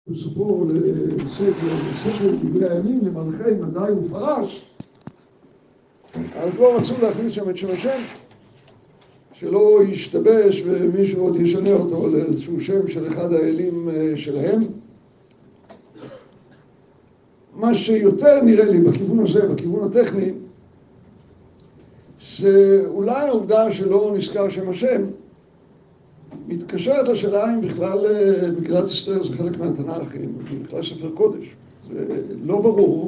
בסופו לספר דברי הימים למלכי מדי ופרש, אז לא רצו להכניס שם את שם השם, שלא ישתבש ומישהו עוד ישנה אותו לאיזשהו שם של אחד האלים שלהם. מה שיותר נראה לי בכיוון הזה, בכיוון הטכני, שאולי העובדה שלא נזכר שם השם מתקשרת לשאלה אם בכלל מגילת אסתר זה חלק מהתנ"ך, אם בכלל ספר קודש. זה לא ברור.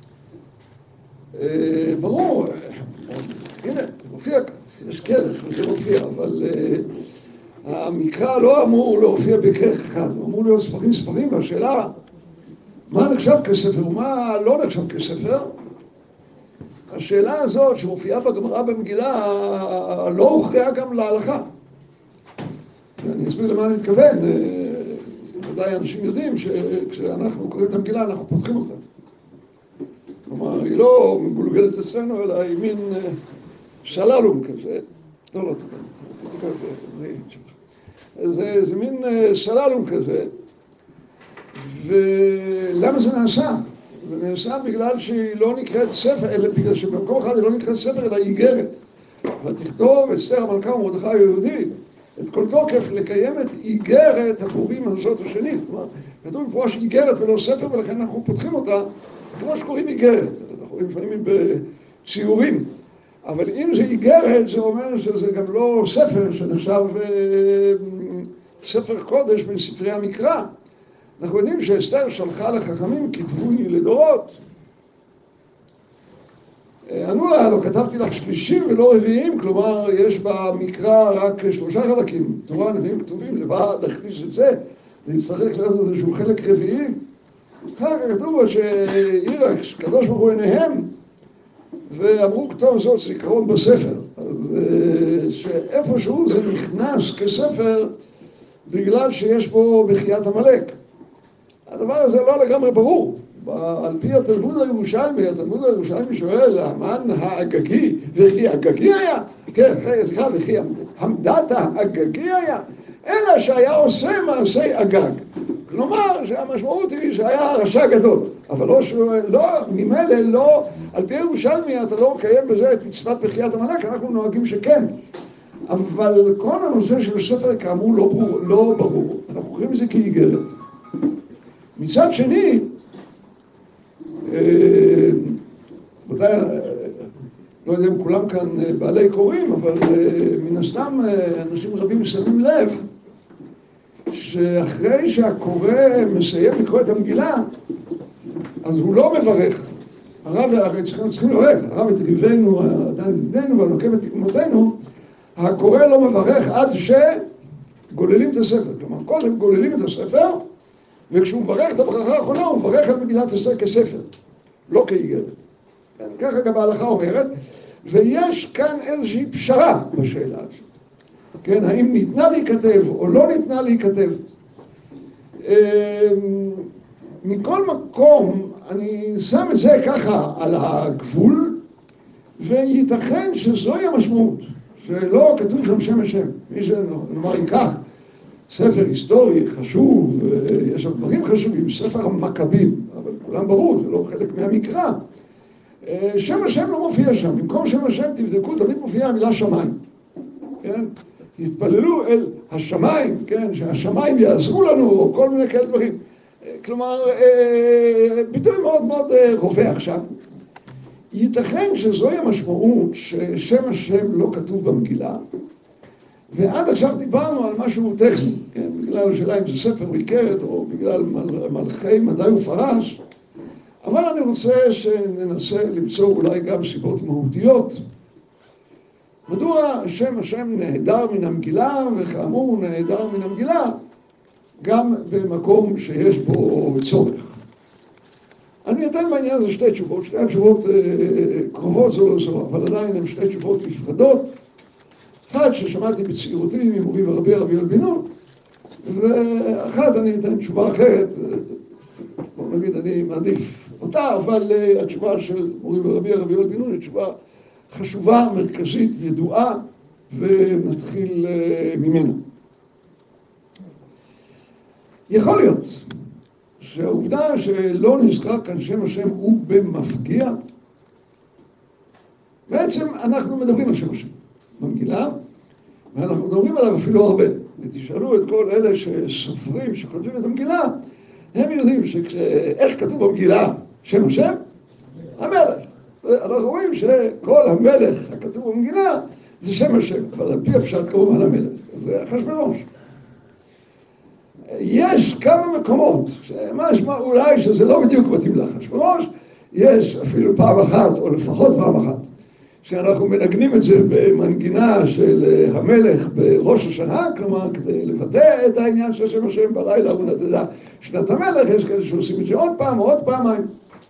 ברור, הנה, זה מופיע כאן, יש כרך וזה מופיע, אבל המקרא לא אמור להופיע בכרך אחד, הוא אמור להיות ספרים, והשאלה מה נחשב כספר ומה לא נחשב כספר, השאלה הזאת שמופיעה בגמרא במגילה לא הוכרעה גם להלכה. אני אסביר למה אני מתכוון. ודאי אנשים יודעים שכשאנחנו קוראים את המגילה אנחנו פותחים אותה. כלומר, היא לא מגולגלת אצלנו, אלא היא מין סללום כזה. לא, זה מין סללום כזה. ולמה זה נעשה? זה נעשה בגלל שהיא לא נקראת ספר, אלא בגלל שבמקום אחד היא לא נקראת ספר, אלא היא איגרת. ותכתוב אסתר המלכה ומרדכי היהודי את כל תוקף לקיים את איגרת הפורים הזאת השנית. כלומר, כתוב במפורש איגרת ולא ספר, ולכן אנחנו פותחים אותה כמו שקוראים איגרת. אנחנו רואים לפעמים בציורים. אבל אם זה איגרת, זה אומר שזה גם לא ספר שנחשב ספר קודש בין ספרי המקרא. אנחנו יודעים שאסתר שלחה לחכמים כתבוני לדורות. ענו לה, לא כתבתי לך שלישים ולא רביעים, כלומר יש במקרא רק 3 חלקים, תורה, נביאים, כתובים, לבד להכניס את זה, להצטרך להיות איזשהו חלק רביעי. אחר כך כתוב שאירקס, קדוש ברוך הוא עיניהם, ואמרו כתוב זאת זיכרון בספר. אז שאיפשהו זה נכנס כספר בגלל שיש בו בחיית עמלק. הדבר הזה לא לגמרי ברור. על פי התלמוד הירושלמי שואל, המן האגגי, וכי אגגי היה? כן, סליחה, וכי המדת האגגי היה? אלא שהיה עושה מעשי אגג. כלומר, שהמשמעות היא שהיה רשע גדול. אבל לא, ממילא לא, על פי הירושלמי אתה לא מקיים בזה את מצוות בחיית עמלק, אנחנו נוהגים שכן. אבל כל הנושא של ספר כאמור לא ברור. אנחנו קוראים לזה כאיגרת. מצד שני, ודאי, לא יודע אם כולם כאן בעלי קוראים, אבל מן הסתם אנשים רבים שמים לב שאחרי שהקורא מסיים לקרוא את המגילה, אז הוא לא מברך. הרב, הרי צריכים לברך, הרב את ריבנו, הדן ידינו והנוקב את תקומתנו, הקורא לא מברך עד שגוללים את הספר. כלומר, קודם גוללים את הספר, וכשהוא מברך את הברכה האחרונה, הוא מברך על מגילת אסתר כספר, לא כאיגרת. כן, ככה גם ההלכה אומרת, ויש כאן איזושהי פשרה בשאלה הזאת. כן, האם ניתנה להיכתב או לא ניתנה להיכתב. מכל מקום, אני שם את זה ככה על הגבול, וייתכן שזוהי המשמעות, שלא כתוב שם שם השם. מי שנאמר ייקח ספר היסטורי חשוב, יש שם דברים חשובים, ספר המכבים, אבל כולם ברור, זה לא חלק מהמקרא. שם השם לא מופיע שם, במקום שם השם תבדקו, תמיד מופיע המילה שמיים. כן? יתפללו אל השמיים, כן? שהשמיים יעזרו לנו, או כל מיני כאלה דברים. כלומר, ביטוי מאוד מאוד רווח שם. ייתכן שזוהי המשמעות ששם השם לא כתוב במגילה, ועד עכשיו דיברנו על משהו טכני, כן? בגלל השאלה אם זה ספר או איגרת, או בגלל מלכי מדי ופרש, אבל אני רוצה שננסה למצוא אולי גם סיבות מהותיות. מדוע שם השם נהדר מן המגילה, וכאמור הוא נהדר מן המגילה, גם במקום שיש בו צורך. אני אתן בעניין הזה שתי תשובות, שתי התשובות קרובות זו לזו, אבל עדיין הן שתי תשובות נפרדות. אחת ששמעתי בצעירותי ממורי ורבי רבי יואל בן נון, ואחת אני אתן תשובה אחרת, בוא נגיד אני מעדיף אותה, אבל התשובה של מורי ורבי רבי יואל בן נון היא תשובה חשובה, מרכזית, ידועה, ונתחיל ממנה. יכול להיות שהעובדה שלא נזכר כאן שם השם הוא במפגיע, בעצם אנחנו מדברים על שם השם במגילה, ואנחנו מדברים עליו אפילו הרבה. ותשאלו את כל אלה שסופרים, שכותבים את המגילה, הם יודעים איך כתוב במגילה שם השם? המלך. אנחנו רואים שכל המלך הכתוב במגילה זה שם השם, אבל על פי הפשט כמובן המלך, זה אחשוורוש. יש כמה מקומות, שמשמע אולי שזה לא בדיוק מתאים לאחשוורוש, יש אפילו פעם אחת, או לפחות פעם אחת, שאנחנו מנגנים את זה במנגינה של המלך בראש השנה, כלומר כדי לבטא את העניין של שם השם בלילה ונדדה שנת המלך, יש כאלה שעושים את זה עוד פעם או עוד פעמיים.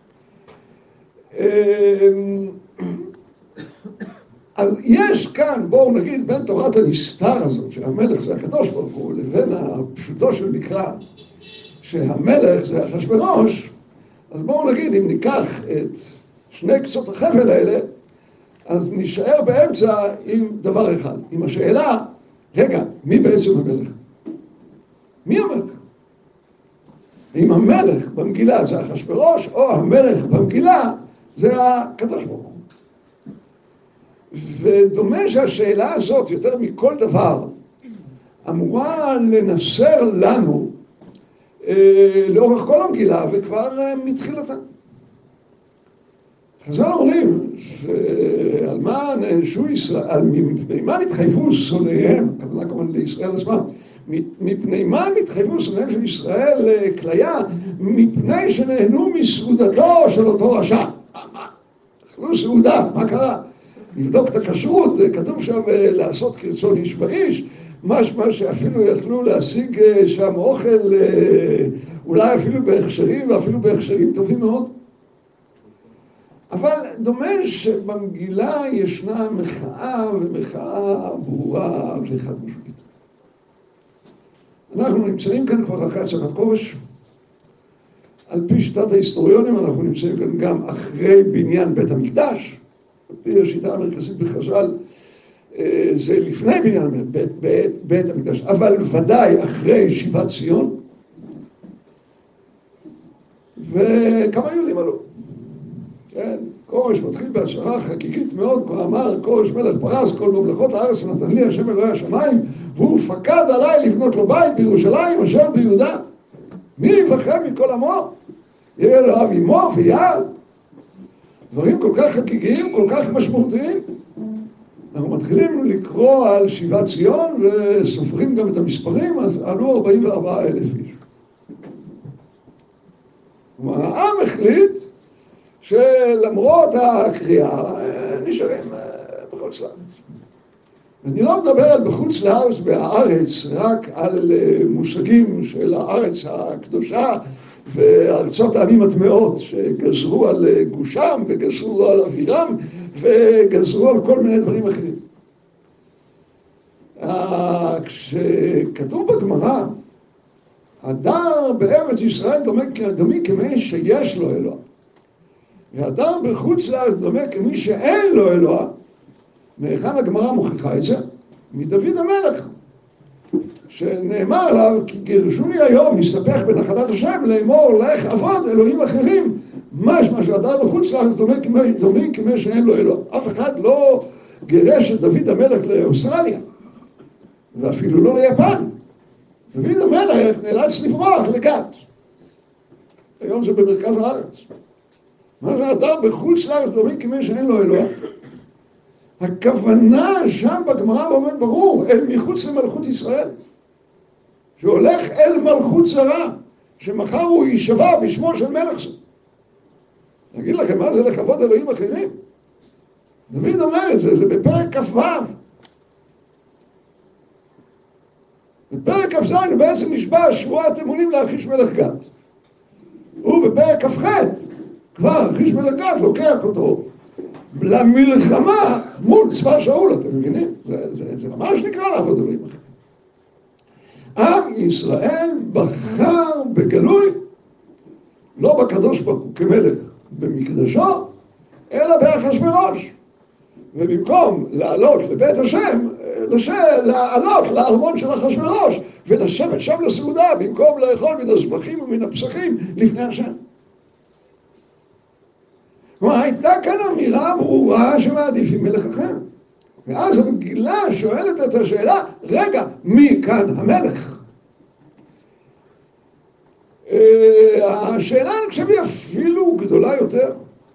אז יש כאן, בואו נגיד, בין תורת הנסתר הזאת, שהמלך זה הקדוש ברוך הוא, לבין הפשוטו של מקרא, שהמלך זה אחשוורוש, אז בואו נגיד, אם ניקח את שני קצות החבל האלה, אז נשאר באמצע עם דבר אחד, עם השאלה, רגע, מי בעצם המלך? מי המלך? אם המלך במגילה זה אחשוורוש, או המלך במגילה זה הקדוש ברוך הוא. ודומה שהשאלה הזאת, יותר מכל דבר, אמורה לנסר לנו לאורך כל המגילה, וכבר מתחילתה. חז"ל אומרים שעל מה נענשו ישראל, מפני מה נתחייבו שונאיהם, הכוונה כמובן לישראל עצמם, מפני מה נתחייבו שונאיהם של ישראל כליה, מפני שנהנו מסעודתו של אותו רשע. אכלו סעודה, מה קרה? לבדוק את הכשרות, כתוב שם לעשות כרצון איש באיש, משמע שאפילו יכלו להשיג שם אוכל, אולי אפילו בהכשרים, ואפילו בהכשרים טובים מאוד. אבל דומה שבמגילה ישנה מחאה, ומחאה ברורה וחד משמעית. אנחנו נמצאים כאן כבר אחרי הצגת כורש. על פי שיטת ההיסטוריונים אנחנו נמצאים כאן גם אחרי בניין בית המקדש. על פי השיטה המרכזית בחז"ל זה לפני בניין בית המקדש, אבל ודאי אחרי שיבת ציון. וכמה יהודים עלו. כן, כורש מתחיל בהצהרה חגיגית מאוד, כבר אמר כורש מלך פרס כל ממלכות הארץ נתן לי השם אלוהי השמיים, והוא פקד עליי לבנות לו בית בירושלים אשר ביהודה. מי יבחם מכל עמו? יהיה אלוהיו עמו ויעל. דברים כל כך חגיגיים, כל כך משמעותיים. אנחנו מתחילים לקרוא על שיבת ציון וסופרים גם את המספרים, אז עלו 44,000 איש. כלומר, העם החליט שלמרות הקריאה נשארים בחוץ לארץ. אני לא מדבר על בחוץ לארץ בהארץ, רק על מושגים של הארץ הקדושה וארצות העמים הטמעות שגזרו על גושם וגזרו על אווירם וגזרו על כל מיני דברים אחרים. כשכתוב בגמרא, הדר בארץ ישראל דומה כמי שיש לו אלוה. והדר בחוץ לארץ דומה כמי שאין לו אלוה. מהיכן הגמרא מוכיחה את זה? מדוד המלך, שנאמר עליו, כי גירשוני היום מסתפח בנחלת השם לאמור לך עבוד אלוהים אחרים. משמע שהדר בחוץ לארץ דומה כמי שאין לו אלוה. אף אחד לא גירש את דוד המלך לאוסטרליה, ואפילו לא ליפן. דוד המלך נאלץ לברוח לגת. היום זה במרכז הארץ. מה זה הדר בחוץ לארץ דומה כמי שאין לו אלוה? הכוונה שם בגמרא עומד ברור, אל מחוץ למלכות ישראל. שהולך אל מלכות זרה, שמחר הוא יישבע בשמו של מלך זה. נגיד לכם מה זה לכבוד אלוהים אחרים? דוד אומר את זה, זה בפרק כ"ו. בפרק כ"ז הוא בעצם נשבע שבועת אמונים לאחיש מלך גת. הוא בפרק כ"ח, כבר אחיש מלך גת לוקח אותו למלחמה מול צבא שאול, אתם מבינים? זה ממש נקרא לעבוד אלוהים אחרים. עם ישראל בחר בגלוי, לא בקדוש ברוך הוא כמלך במקדשו, אלא באחשוורוש. ובמקום לעלות לבית השם, לעלות לארמון של אחשוורוש ולשבת שם לסעודה במקום לאכול מן הזבחים ומן הפסחים לפני השם. כלומר, הייתה כאן אמירה ברורה שמעדיפים מלך אחר. ואז המגילה שואלת את השאלה, רגע, מי כאן המלך? השאלה אני חושב היא אפילו גדולה יותר.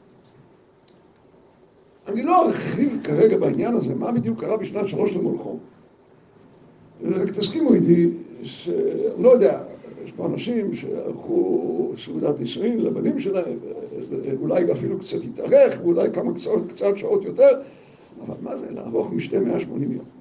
אני לא ארחיב כרגע בעניין הזה, מה בדיוק קרה בשנת 3 למולכו. רק תסכימו איתי, אני לא יודע, יש פה אנשים שערכו סעודת נישואין לבנים שלהם, אולי אפילו קצת התארך, ואולי כמה קצת שעות יותר, אבל מה זה לערוך משתה 180 יום?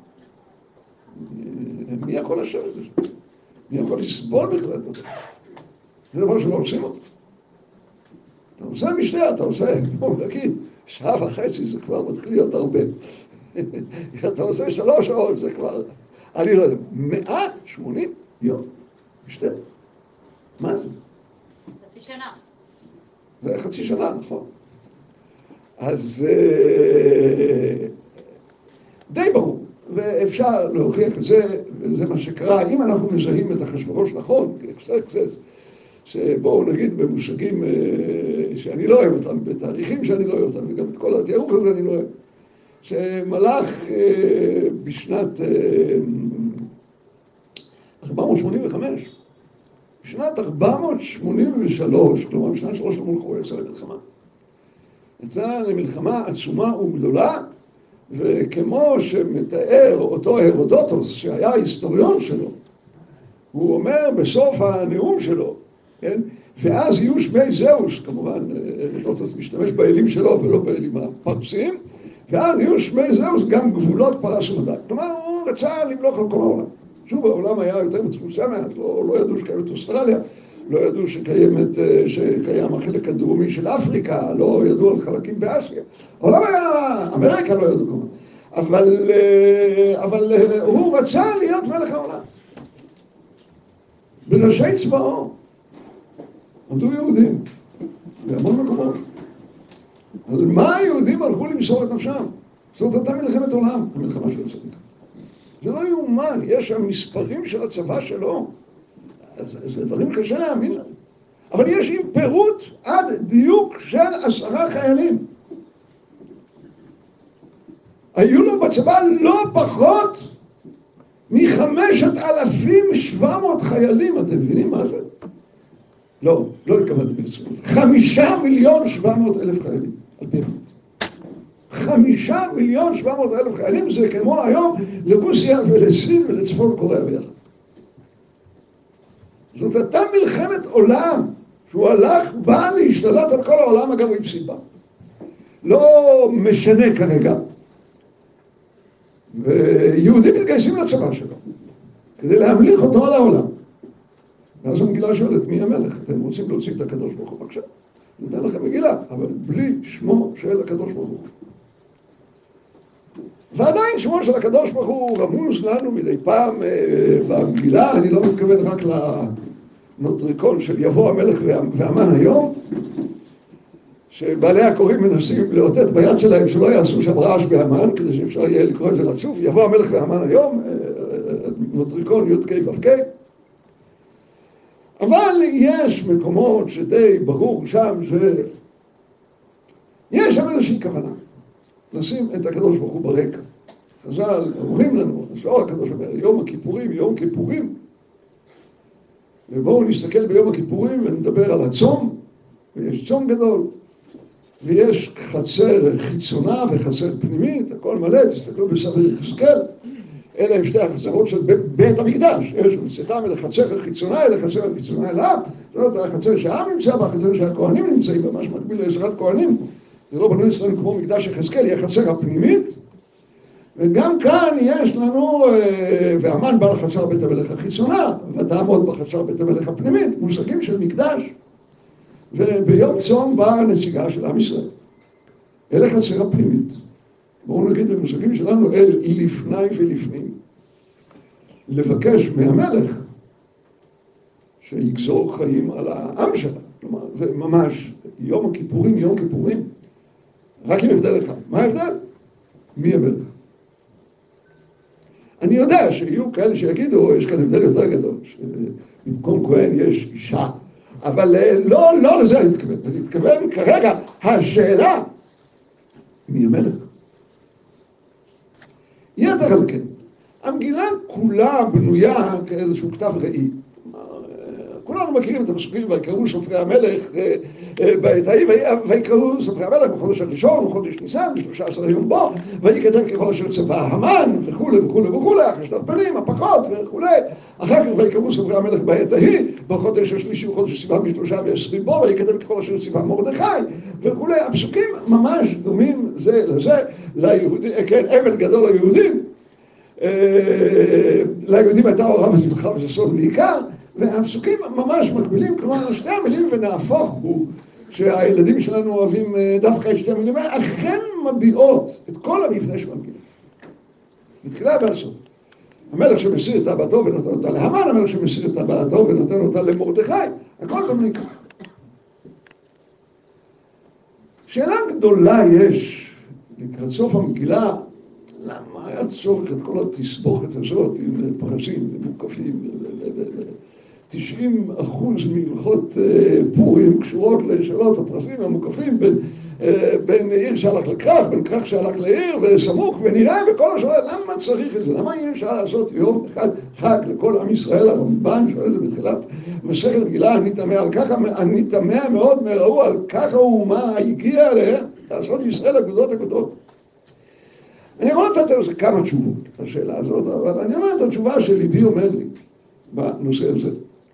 מי יכול לשבת את זה? מי יכול לסבול בכלל את זה? זה דבר שלא עושים אותו. אתה עושה משתה, אתה עושה, בואו נגיד, 1.5 שעות זה כבר מתחיל להיות הרבה. אתה עושה 3 שעות, זה כבר, אני לא יודע, 180 יום משתה. מה זה? חצי שנה. זה חצי שנה, נכון. אז די ברור, ואפשר להוכיח את זה, וזה מה שקרה, אם אנחנו מזהים את אחשוורוש נכון, שבואו נגיד במושגים שאני לא אוהב אותם, בתאריכים שאני לא אוהב אותם, וגם את כל התיאור הזה אני לא אוהב, שמלך בשנת 485, בשנת 483, כלומר בשנת 3 למולכו, יצא למלחמה. יצא למלחמה עצומה וגדולה, וכמו שמתאר אותו הרודוטוס, שהיה היסטוריון שלו, הוא אומר בסוף הנאום שלו, כן? ואז יהיו שמי זהוס, כמובן הרודוטוס משתמש באלים שלו ולא באלים הפרסיים, ואז יהיו שמי זהוס גם גבולות פרס ומדי. כלומר, הוא רצה למלוך על כל העולם. שוב, העולם היה יותר מצפוצה מעט, לא ידעו שקיימת אוסטרליה, לא ידעו שקיים החלק הדרומי של אפריקה, לא ידעו על חלקים באסיה. העולם היה, אמריקה לא ידעו כמובן. אבל הוא רצה להיות מלך העולם. בראשי צבאו עמדו יהודים בהמון מקומות. על מה היהודים הלכו למסור את נפשם? זאת אומרת, הייתה מלחמת עולם, המלחמה של הצדיק. זה לא יאומן, יש שם מספרים של הצבא שלו. זה דברים קשה להאמין להם. אבל יש עם פירוט עד דיוק של 10 חיילים. היו לו בצבא לא פחות מ5,700 חיילים. אתם מבינים מה זה? לא התכוונתי ברצינות. 5,700,000 חיילים. על פי החלט. 5,700,000 חיילים זה כמו היום לרוסיה ולסין ולצפון קוריאה ביחד. זאת הייתה מלחמת עולם, שהוא בא להשתלט על כל העולם, אגב הוא הפסיד בה. לא משנה כרגע. ויהודים מתגייסים לצבא שלו, כדי להמליך אותו על העולם. ואז המגילה שואלת, מי המלך? אתם רוצים להוציא את הקדוש ברוך הוא? בבקשה. נתן לכם מגילה, אבל בלי שמו של הקדוש ברוך הוא. ועדיין שמו של הקדוש ברוך הוא רמוז לנו מדי פעם במגילה, אני לא מתכוון רק לנוטריקון של יבוא המלך והמן היום, שבעלי הקוראים מנסים לאותת ביד שלהם שלא יעשו שם רעש בהמן, כדי שאפשר יהיה לקרוא את זה לצוף, יבוא המלך והמן היום, נוטריקון י"ק ו"ק. אבל יש מקומות שדי ברור שם יש שם איזושהי כוונה לשים את הקדוש ברוך הוא ברקע. חז"ל אומרים לנו, לא הקדוש אומר, יום הכיפורים, יום כיפורים. ובואו נסתכל ביום הכיפורים ונדבר על הצום, ויש צום גדול, ויש חצר חיצונה וחצר פנימית, הכל מלא, תסתכלו בספר יחזקאל, אלה הם שתי החצרות של בית המקדש, יש מצאתם אל החצר החיצונה, אל החצר החיצונה אליו, זאת אומרת, החצר שהעם נמצא בה, החצר שהכהנים נמצאים בה, ממש מקביל לעזרת כהנים, זה לא בנוי אצלנו כמו מקדש יחזקאל, היא החצר הפנימית, וגם כאן יש לנו, והמן בא לחצר בית המלך החיצונה, ותעמוד בחצר בית המלך הפנימית, מושגים של מקדש, וביום צום באה הנציגה של עם ישראל, אל החצר הפנימית. בואו נגיד במושגים שלנו, אל לפני ולפנים. לבקש מהמלך שיגזור חיים על העם שלה. כלומר, זה ממש יום הכיפורים, יום כיפורים. רק עם הבדל אחד. מה ההבדל? מי המלך? אני יודע שיהיו כאלה שיגידו, יש כאן הבדל יותר גדול, שבמקום כהן יש אישה, אבל לא לזה אני מתכוון. אני מתכוון כרגע, השאלה, מי המלך? יתר על כן, המגילה כולה בנויה כאיזשהו כתב ראי. כולנו מכירים את הפסוקים, ויקראו ספרי המלך בעת ההיא, ויקראו ספרי המלך בחודש הראשון, בחודש ניסן, ב13 יום בו, וייכתב ככל אשר צבא המן, וכולי וכולי וכולי, החשדת פנים, הפקות וכולי. אחר כך ויקראו ספרי המלך בעת ההיא, בחודש השלישי וחודש סיוון ב13 בו, וייכתב ככל אשר ציווה מרדכי, וכולי. הפסוקים ממש דומים זה לזה, ליהודים, כן, אבל גדול ליהודים. ליהודים הייתה אורה וזבחה וששון בעיקר, והפסוקים ממש מקבילים, כלומר שתי המילים ונהפוך הוא, שהילדים שלנו אוהבים דווקא את שתי המילים האלה, אכן מביעות את כל המפנה של המגילה. בתחילה והסוף. המלך שמסיר את טבעתו ונותן אותה להמן, המלך שמסיר את טבעתו ונותן אותה למרדכי, הכל דומה ככה. שאלה גדולה יש לקראת סוף המגילה, למה היה צורך את כל התסבוכת הזאת עם פרסים ומוקפים? 90% מהלכות פורים קשורות לשאלות הפרסים המוקפים בין עיר שהלך לכרך, בין כרך שהלך לעיר וסמוך ונראה וכל השאלות. למה צריך את זה? למה אי אפשר לעשות יום אחד חג לכל עם ישראל? הרמב"ן שואל את זה בתחילת מסכת מגילה, אני תמה על ככה, אני תמה מאוד מראו על ככה ומה הגיע אליהם לעשות ישראל אגודות אגודות. אני יכול לתת על זה כמה תשובות לשאלה הזאת, אבל אני אומר את התשובה שליבי אומר לי בנושא הזה.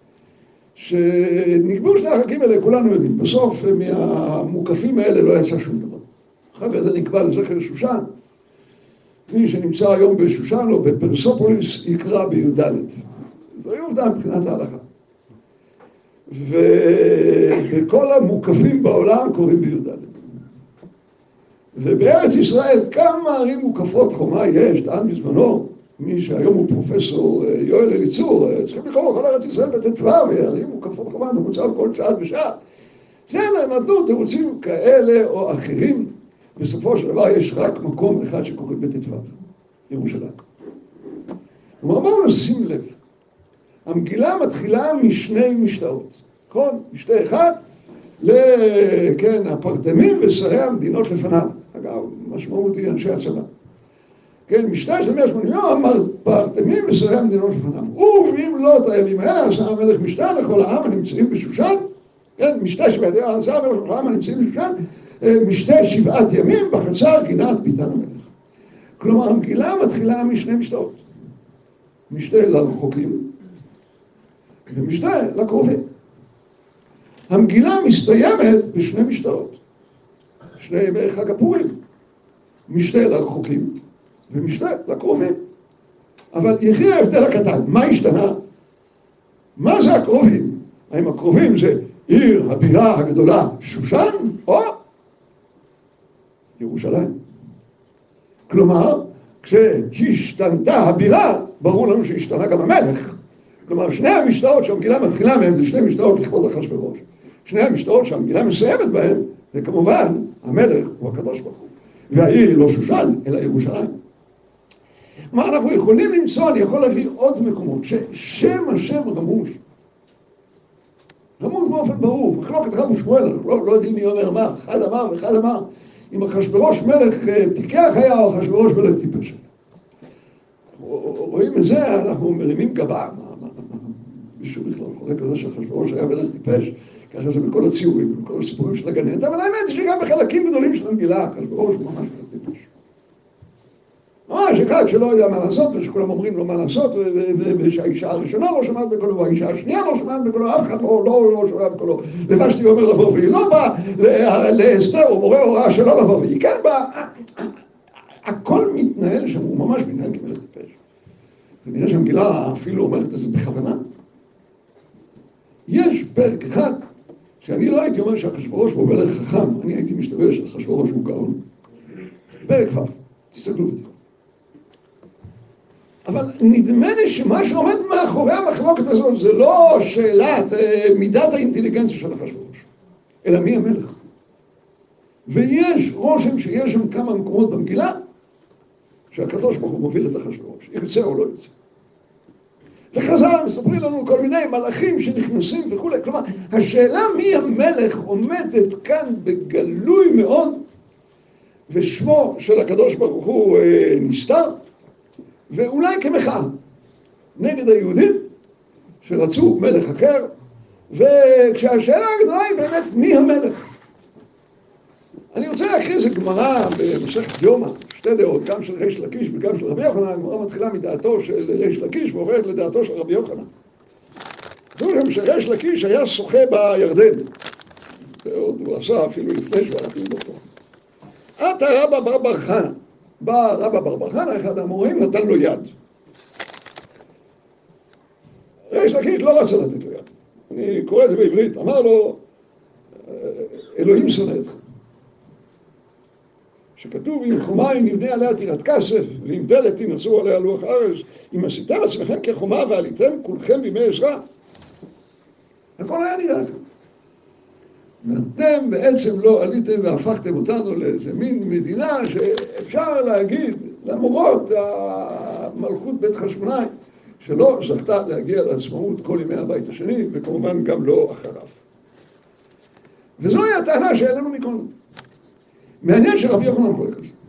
שנקבעו שני החגים האלה, כולנו יודעים, בסוף מהמוקפים האלה לא יצא שום דבר. אחר כך זה נקבע לזכר שושן. מי שנמצא היום בשושן או בפרסופוליס יקרא בי"ד. זוהי עובדה מבחינת ההלכה. ובכל המוקפים בעולם קוראים בי"ד. ובארץ ישראל כמה ערים מוקפות חומה יש, טען בזמנו, מי שהיום הוא פרופסור יואל אליצור, צריכים לקרוא כל ארץ ישראל בט"ו, ערים מוקפות חומה, נמוצע כל צעד ושעה. זה נתנו תירוצים כאלה או אחרים, בסופו של דבר יש רק מקום אחד שקוראים בט"ו, ירושלים. כלומר, בואו נשים לב, המגילה מתחילה משני משתאות, נכון? משתה אחד, הפרטמים ושרי המדינות לפניו. אגב, משמעות היא אנשי הצבא. כן, משתה של 180 יום, פרטמים ושרי המדינות לפניו. ובמלאת הימים האלה, עשה המלך משתה לכל העם הנמצאים בשושן. כן, משתה שבעת ימים, עשה המלך לכל העם הנמצאים בשושן. משתה 7 ימים בחצר גינת ביתן המלך. כלומר, המגילה מתחילה משני משתאות. משתה לרחוקים ומשתה לקרובים. המגילה מסתיימת בשני משתאות. שני ימי חג הפורים. משתה לרחוקים ומשתה לקרובים. אבל יחי ההבדל הקטן. מה השתנה? מה זה הקרובים? האם הקרובים זה עיר הבירה הגדולה שושן או ירושלים? כלומר, כשהשתנתה הבירה, ברור לנו שהשתנה גם המלך. כלומר, שני המשתאות שהמגילה מתחילה מהם זה שני משתאות לכבוד אחשוורוש. שני המשתאות שהמגילה מסיימת בהם, וכמובן, המלך הוא הקדוש ברוך הוא. והעיר היא לא שושן, אלא ירושלים. מה אנחנו יכולים למצוא, אני יכול להביא עוד מקומות, ששם השם רמוז. רמוז באופן ברור, מחלוקת רב ושמואל, אנחנו לא יודעים מי אומר מה, אחד אמר ואחד אמר. אם אחשוורוש מלך פיקח היה, או אחשוורוש מלך טיפש. רואים את זה, אנחנו מרימים גבה. מישהו בכלל חולק על זה שאחשוורוש היה מלך טיפש, ככה זה בכל הציורים, בכל הסיפורים של הגננת, אבל האמת היא שגם בחלקים גדולים של המגילה, אחשוורוש הוא ממש מלך טיפש. ממש אחד שלא יודע מה לעשות, ושכולם אומרים לו מה לעשות, ושהאישה הראשונה לא שמעת בקולו, והאישה השנייה לא שמעת בקולו, אף אחד לא שמעת בקולו. לבשתי אומר לבוא והיא לא באה, לאסתר או מורה הוראה שלא לבוא והיא כן באה. הכל מתנהל שם, הוא ממש מתנהל כמלך טיפש. ונראה שהמגילה אפילו אומרת את זה בכוונה. יש פרק אחד, שאני לא הייתי אומר שאחשוורוש הוא מלך חכם, אני הייתי משתמש שאחשוורוש הוא גאון. פרק ו', תסתכלו ותראו. אבל נדמה לי שמה שעומד מאחורי המחלוקת הזאת זה לא שאלת מידת האינטליגנציה של אחשוורוש, אלא מי המלך. ויש רושם שיש שם כמה מקומות במגילה, שהקדוש ברוך הוא מוביל את אחשוורוש, ירצה או לא ירצה. וחז"ל מספרים לנו כל מיני מלאכים שנכנסים וכולי, כלומר, השאלה מי המלך עומדת כאן בגלוי מאוד, ושמו של הקדוש ברוך הוא נסתר, ואולי כמחאה נגד היהודים שרצו מלך אחר, וכשהשאלה הגדולה היא באמת מי המלך. אני רוצה להקריא איזה גמרא במסכת יומא, שתי דעות, גם של ריש לקיש וגם של רבי יוחנן. הגמרא מתחילה מדעתו של ריש לקיש ועוברת לדעתו של רבי יוחנן. כתוב שם שריש לקיש היה שוחה בירדן, ועוד הוא עשה אפילו לפני שהוא הלך ללמוד תורה. עתה רבא בר חנא, בא רבא בר חנא, אחד האמוראים, נתן לו יד. ריש לקיש לא רצה לתת לו יד. אני קורא את זה בעברית, אמר לו, אלוהים שונא אתך. שכתוב, אם חומה נבנה עליה טירת כסף, ואם דלת תנצרו עליה לוח הארץ, אם עשיתם עצמכם כחומה ועליתם כולכם בימי עזרא. הכל היה נראה לכם. ואתם בעצם לא עליתם והפכתם אותנו לאיזה מין מדינה שאפשר להגיד, למרות המלכות בית חשמונאי, שלא זכתה להגיע לעצמאות כל ימי הבית השני, וכמובן גם לא אחריו. וזוהי הטענה שהעלינו מקודם. מעניין שרבי יוחנן חולק על זה.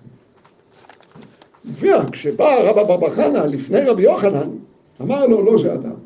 לפיה, כשבא רבא בר חנא לפני רבי יוחנן, אמר לו, לא זה אדם.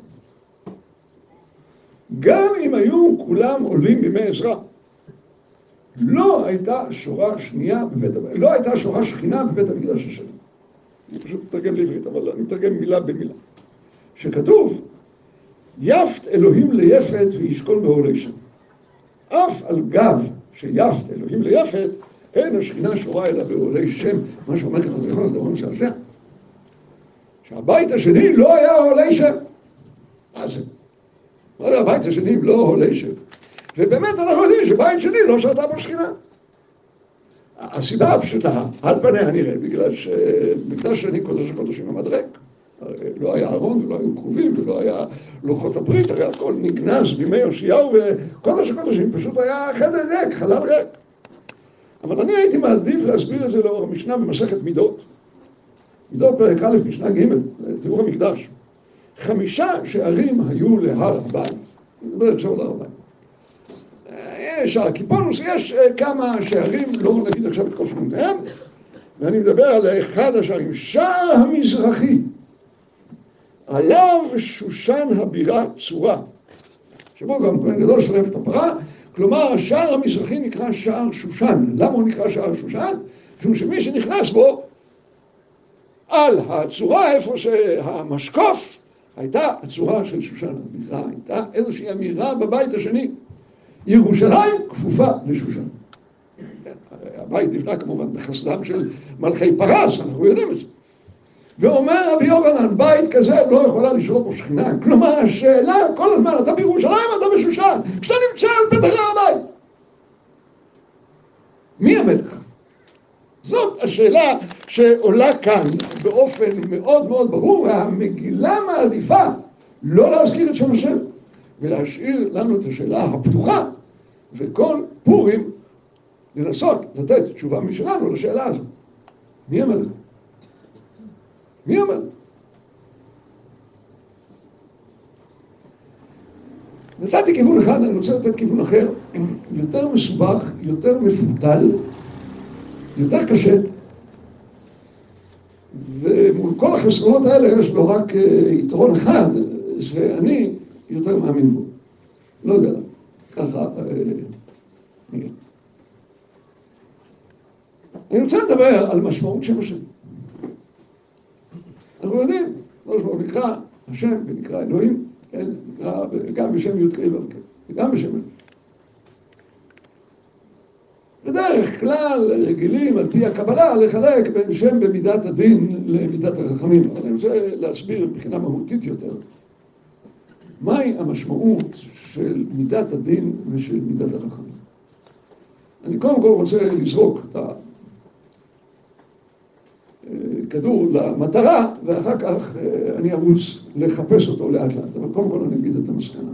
גם אם היו כולם עולים בימי עזרא, לא הייתה שורה שנייה בבית המקדש, לא הייתה שורה שכינה בבית המקדש השני. אני פשוט מתרגם לעברית, אבל אני מתרגם מילה במילה. שכתוב, יפת אלוהים ליפת וישכון בעולי שם. אף על גב שיפת אלוהים ליפת, אין השכינה שורה אלא בעולי שם, מה שאומר כאן רבי יוחנן, זה דבר משעשע. שהבית השני לא היה עולי שם. מה זה? מה זה הבית השני לא עולי שם? ובאמת אנחנו יודעים שבית שני לא שרתה בשכינה. הסיבה הפשוטה, על פניה נראה, בגלל שמקדש שני קודש הקודשים עמד ריק. לא היה ארון ולא היו קרובים ולא היה לוחות הברית, הרי הכל נגנז בימי יאשיהו, וקודש הקודשים פשוט היה חדר ריק, חלל ריק. אבל אני הייתי מעדיף להסביר את זה לאור המשנה במסכת מידות. מידות פרק א' משנה ג', תיאור המקדש. 5 שערים היו להר הבית. אני מדבר עכשיו על הר הבית. יש הקיפונוס, יש כמה שערים, לא נגיד עכשיו את כל שמותיהם, ואני מדבר על אחד השערים, שער המזרחי. עליו שושן הבירה צורה, שבו גם כהן גדול שולף את הפרה, כלומר השער המזרחי נקרא שער שושן. למה הוא נקרא שער שושן? משום שמי שנכנס בו, על הצורה איפה שהמשקוף, הייתה הצורה של שושן הבירה, הייתה איזושהי אמירה בבית השני. ירושלים כפופה לשושן. הבית נבנה כמובן בחסדם של מלכי פרס, אנחנו יודעים את זה. ואומר רבי יוחנן, בית כזה לא יכולה לשרות בו שכינה. כלומר, השאלה כל הזמן, אתה בירושלים, אתה בשושן, כשאתה נמצא על פתח הר הבית. מי המלך? זאת השאלה שעולה כאן באופן מאוד מאוד ברור, והמגילה מעדיפה לא להזכיר את שם השם, ולהשאיר לנו את השאלה הפתוחה, וכל פורים לנסות לתת תשובה משלנו לשאלה הזו. מי המלך? מי המלך? נתתי כיוון אחד, אני רוצה לתת כיוון אחר, יותר מסובך, יותר מפותל, יותר קשה, ומול כל החסרונות האלה יש לו רק יתרון אחד, שאני יותר מאמין בו. לא יודע, ככה נראה. אני רוצה לדבר על משמעות שם השם. אנחנו יודעים, לא שבו נקרא השם ונקרא אלוהים, כן? נקרא גם בשם י' ק' ו' ק' וגם בשם אלוהים. בדרך כלל רגילים על פי הקבלה לחלק בין שם במידת הדין למידת הרחמים. אבל אני רוצה להסביר מבחינה מהותית יותר מהי המשמעות של מידת הדין ושל מידת הרחמים. אני קודם כל רוצה לזרוק את הכדור למטרה, ואחר כך אני ארוץ לחפש אותו לאט לאט. אבל קודם כל אני אגיד את המסקנה.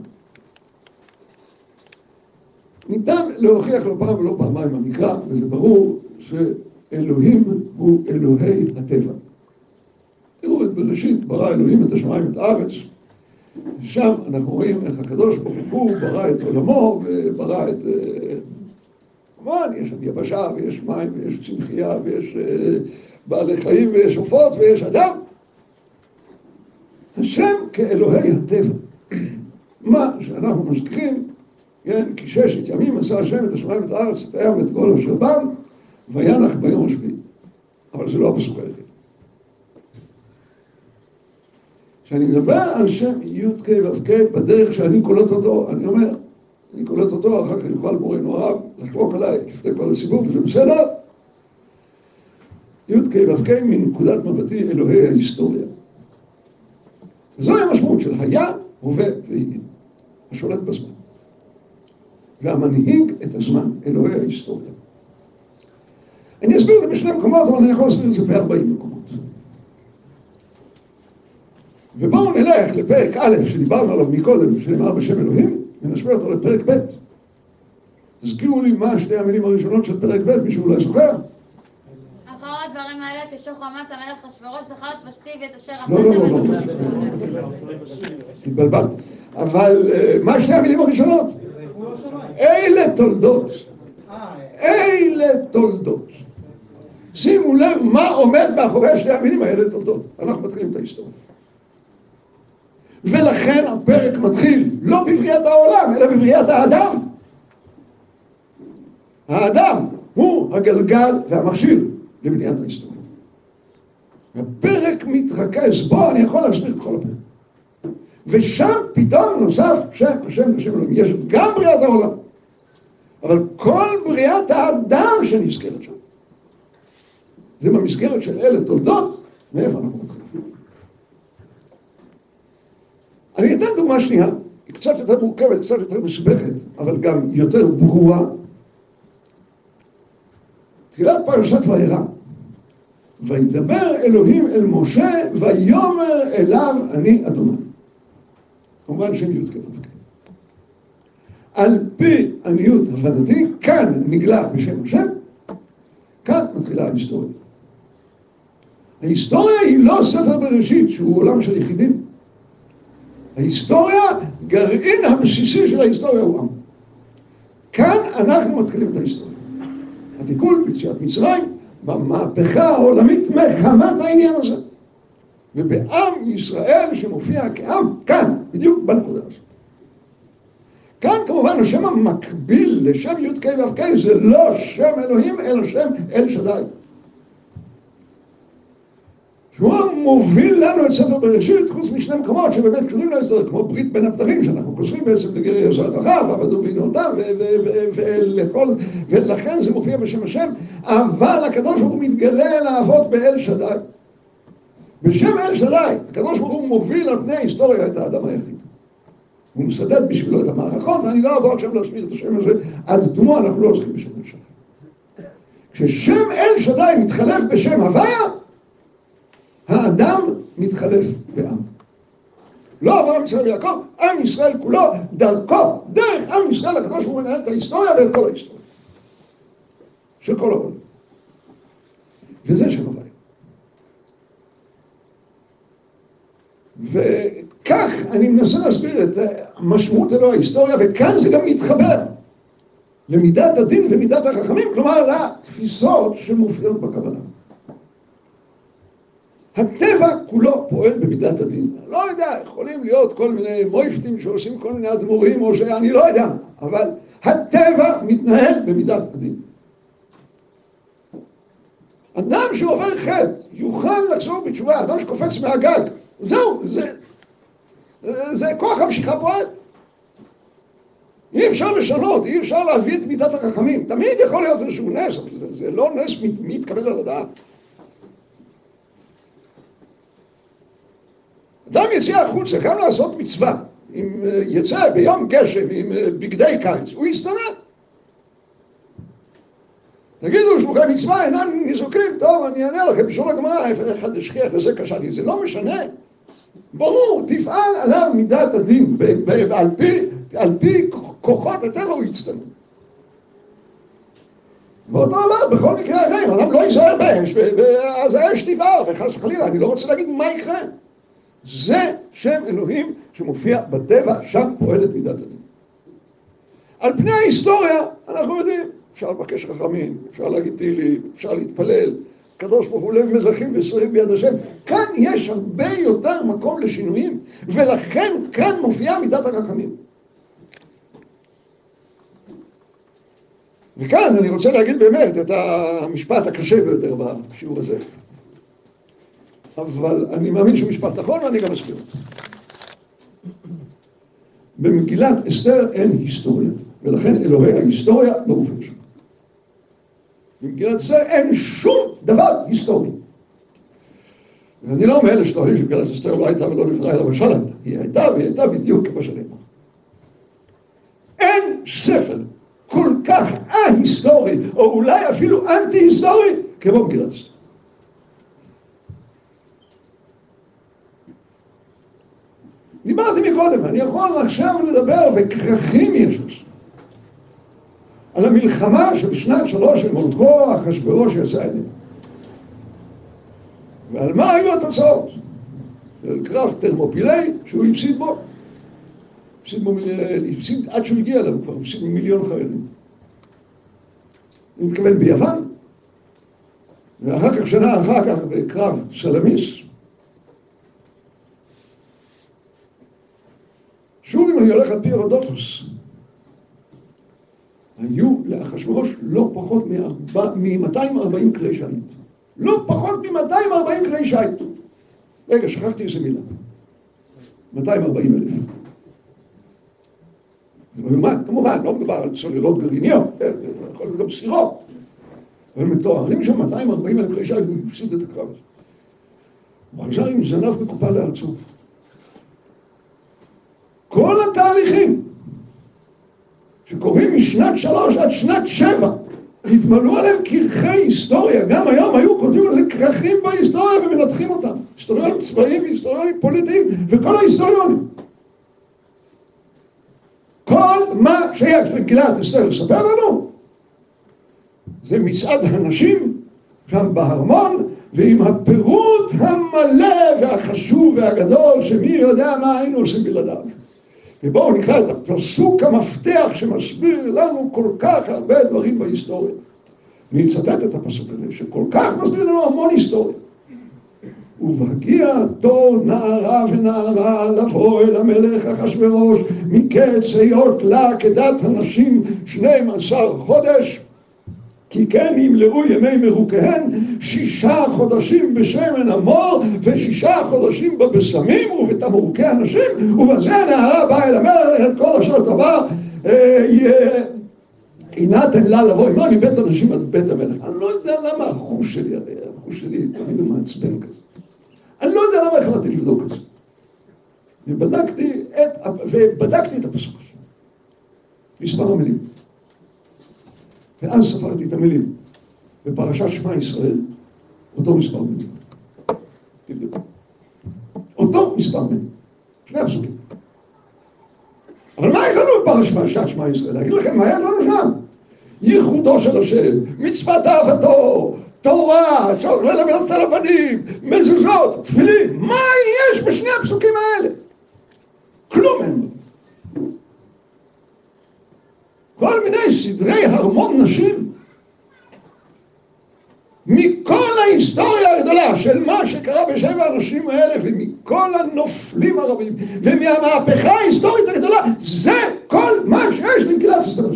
ניתן להוכיח לא פעם ולא פעמיים במקרא, וזה ברור שאלוהים הוא אלוהי הטבע. בראשית ברא אלוהים את השמיים ואת הארץ. שם אנחנו רואים איך הקדוש ברוך הוא ברא את עולמו וברא את... כמובן, יש שם יבשה ויש מים ויש צמחייה ויש בעלי חיים ויש עופות ויש אדם. השם כאלוהי הטבע. מה שאנחנו מזכירים, כן, כי 6 ימים עשה השם את השמיים ואת הארץ, את הים ואת כל אשר בם, וינח ביום השביעי. אבל זה לא הפסוק היחיד. כשאני מדבר על שם י' כ' ו' כ' בדרך שאני קולט אותו, אני אומר, אני קולט אותו, אחר כך יוכל מורנו הרב לחלוק עליי לפני כל הסיבוב, וזה בסדר. י' כ' ו' כ' מנקודת מבטי אלוהי ההיסטוריה. וזוהי המשמעות של היה, הווה ויהיה. השולט בזמן. והמנהיג את הזמן, אלוהי ההיסטוריה. אני אסביר את זה בשני מקומות, אבל אני יכול להסביר את זה ב-40 מקומות. ובואו נלך לפרק א' שדיברנו עליו מקודם, שנאמר בשם אלוהים, ונשווה אותו לפרק ב'. תזכירו לי מה שתי המילים הראשונות של פרק ב', מישהו אולי זוכר? אחר הדברים האלה כשוך עמת המלך אחשוורוש זכר את ושתי ואת אשר לא. התבלבלת. אבל מה שתי המילים הראשונות? אלה תולדות. אלה תולדות. שימו לב מה עומד מאחורי שתי המילים האלה תולדות. אנחנו מתחילים את ההיסטוריה. ולכן הפרק מתחיל לא בבריאת העולם, אלא בבריאת האדם. האדם הוא הגלגל והמכשיר לבניית ההיסטוריה. הפרק מתרכז בו, אני יכול להסביר את כל הפרק. ושם פתאום נוסף שם השם לשם אלוהים. יש גם בריאת העולם, אבל כל בריאת האדם שנזכרת שם. זה במסגרת של אלה תולדות, מאיפה אנחנו מתחילים. אני אתן דוגמה שנייה, היא קצת יותר מורכבת, קצת יותר מסובכת, אבל גם יותר ברורה. תחילת פרשת וירא. וידבר אלוהים אל משה, ויאמר אליו אני אדוני. כמובן שם י' כ' ו' כ'. על פי עניות הבנתי, כאן נגלה בשם השם, כאן מתחילה ההיסטוריה. ההיסטוריה היא לא ספר בראשית, שהוא עולם של יחידים. ההיסטוריה, גרעין הבסיסי של ההיסטוריה הוא עם. כאן אנחנו מתחילים את ההיסטוריה. התיקון ביציאת מצרים, במהפכה העולמית מחמת העניין הזה. ובעם ישראל שמופיע כעם, כאן, בדיוק בנקודה הזאת. כאן כמובן השם המקביל לשם י' כ' ו' כ' זה לא שם אלוהים, אלא שם אל שדי. שהוא מוביל לנו את ספר בראשית, חוץ משני מקומות שבאמת קשורים להיסטוריה, כמו ברית בין הבתרים, שאנחנו קושרים בעצם לגרי יוסר אחר, ועבדו בנאותם, ולכן זה מופיע בשם השם, אבל הקדוש ברוך הוא מתגלה לעבוד באל שדי. בשם אל שדי, הקדוש ברוך הוא מוביל על פני ההיסטוריה את האדם היחיד. הוא מסדד בשבילו את המערכון, ואני לא אבוא עכשיו להסביר את השם הזה, עד תומו אנחנו לא עוסקים בשם אל שדי. כששם אל שדי מתחלף בשם הוויה, האדם מתחלף בעם. לא אברהם ישראל ויעקב, עם ישראל כולו, דרכו, דרך עם ישראל הקדוש ברוך הוא מנהל את ההיסטוריה ואת כל ההיסטוריה. של כל העולם. וזה שם הוויה. וכך אני מנסה להסביר את משמעות אלוהי ההיסטוריה, וכאן זה גם מתחבר למידת הדין ומידת החכמים, כלומר לתפיסות שמופיעות בקבלה. הטבע כולו פועל במידת הדין. לא יודע, יכולים להיות כל מיני מויפטים שעושים כל מיני אדמו"רים או שאני לא יודע, אבל הטבע מתנהל במידת הדין. אדם שעובר חטא יוכל לחזור בתשובה, אדם שקופץ מהגג, זהו, זה כוח המשיכה פועל. אי אפשר לשנות, אי אפשר להביא את מידת החכמים. תמיד יכול להיות איזשהו נס, אבל זה לא נס מתקבל על הדעת. אדם יצא החוצה, גם לעשות מצווה, אם יצא ביום גשם עם בגדי קיץ, הוא יסתנה. תגידו שלוחי מצווה אינם ניזוקים, טוב, אני אענה לכם, בשביל הגמרא, אחד השכיח וזה קשתי, זה לא משנה. ברור, תפעל עליו מידת הדין, על פי כוחות הטבע הוא יצטנה. ואותו דבר, בכל מקרה אחר, אם אדם לא ייזהר באש, ואז האש תבער, וחס וחלילה, אני לא רוצה להגיד מה יקרה. זה שם אלוהים שמופיע בטבע, שם פועלת מידת הדין. על פני ההיסטוריה, אנחנו יודעים, אפשר לבקש חכמים, אפשר להגיד תהילים, אפשר להתפלל, הקדוש ברוך הוא לב מזרחים ושרים ביד השם. כאן יש הרבה יותר מקום לשינויים, ולכן כאן מופיעה מידת הרחמים. וכאן אני רוצה להגיד באמת את המשפט הקשה ביותר בשיעור הזה. אבל אני מאמין שהוא משפט נכון ואני גם אסביר אותו. במגילת אסתר אין היסטוריה, ולכן אלוהי ההיסטוריה לא מופיע שם. במגילת אסתר אין שום דבר היסטורי. ואני לא מאלה שטוענים שמגילת אסתר לא הייתה ולא נבראה אלא משל הייתה. היא הייתה והיא הייתה בדיוק כמו שנאמר. אין ספר כל כך א-היסטורי, או אולי אפילו אנטי-היסטורי, כמו מגילת אסתר. דיברתי מקודם, אני יכול עכשיו לדבר בכרכים יש לזה. על המלחמה שבשנת 3 של מולכו, אחשוורוש יצא אליהם. ועל מה היו התוצאות? של קרב תרמופילי שהוא הפסיד בו. הפסיד עד שהוא הגיע אליו, כבר הפסיד 1,000,000 חיילים. אני מתכוון ביוון, ואחר כך, שנה אחר כך, בקרב סלמיס, שוב אם אני הולך על פי הרודוטוס, היו לאחשוורוש לא פחות מ-240 כלי שיט. לא פחות מ-240 כלי שיט. רגע, שכחתי איזה מילה. 240,000. כמובן, לא מדובר על צוללות גרעיניות, יכול להיות גם סירות. אבל מתוארים שם 240,000 כלי שיט, והוא הפסיד את הקרב הזה. הוא חזר עם זנב מקופל לארצו. כל התהליכים שקוראים משנת 3 עד שנת 7 התמלאו עליהם כרכי היסטוריה. גם היום היו כותבים על זה כרכים בהיסטוריה ומנתחים אותם. היסטוריונים צבאיים והיסטוריונים פוליטיים וכל ההיסטוריונים. כל מה שיש במגילת אסתר לספר לנו זה מצעד הנשים שם בהרמון, ועם הפירוט המלא והחשוב והגדול שמי יודע מה היינו עושים בלעדיו. ובואו נקרא את הפסוק המפתח שמסביר לנו כל כך הרבה דברים בהיסטוריה. אני אצטט את הפסוק הזה שכל כך מסביר לנו המון היסטוריה. ובהגיע תור נערה ונערה לבוא אל המלך אחשוורוש מקץ היות לה כדת הנשים 12 חודש, כי כן ימלאו ימי מרוקיהן 6 חודשים בשמן המור ו6 חודשים בבשמים ובתמרוקי הנשים, ובזה הנערה באה אל המלך את כל אשר דבר עינתם לה לבוא עמה מבית הנשים עד בית המלך. אני לא יודע למה החוש שלי תמיד הוא מעצבן כזה. אני לא יודע למה החלטתי לבדוק את זה. ובדקתי את הפסוק הזה. מספר המילים. ואז ספרתי את המילים. בפרשת שמע ישראל, אותו מספר מילים. תבדקו. אותו מספר מילים. 2 הפסוקים. אבל מה יש לנו בפרשת שמע ישראל? להגיד לכם, מה יש לנו שם? ייחודו של השם, מצוות אהבתו, תורה, צורך ללמד אותה לבנים, מזוזות, תפילין. מה יש בשני הפסוקים האלה? כלום אין. כל מיני סדרי הרמון נשים מכל ההיסטוריה הגדולה של מה שקרה בשבע הנשים האלה ומכל הנופלים הרבים ומהמהפכה ההיסטורית הגדולה, זה כל מה שיש במגילת אסתר.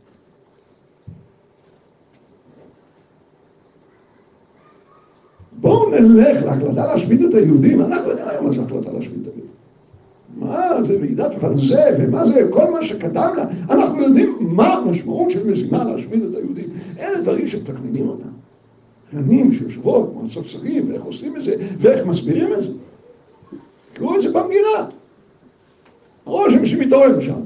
בואו נלך להחלטה להשמיד את היהודים. אנחנו יודעים היום מה זה החלטה להשמיד את היהודים. מה זה ועידת פלזה ומה זה כל מה שקדם לה. אנחנו יודעים מה המשמעות של משימה להשמיד את היהודים. אלה דברים שמתכננים אותם. שנים שיושבות, מועצות שרים, ואיך עושים את זה, ואיך מסבירים את זה. קראו את זה במגילה. הרושם שמתעורר שם.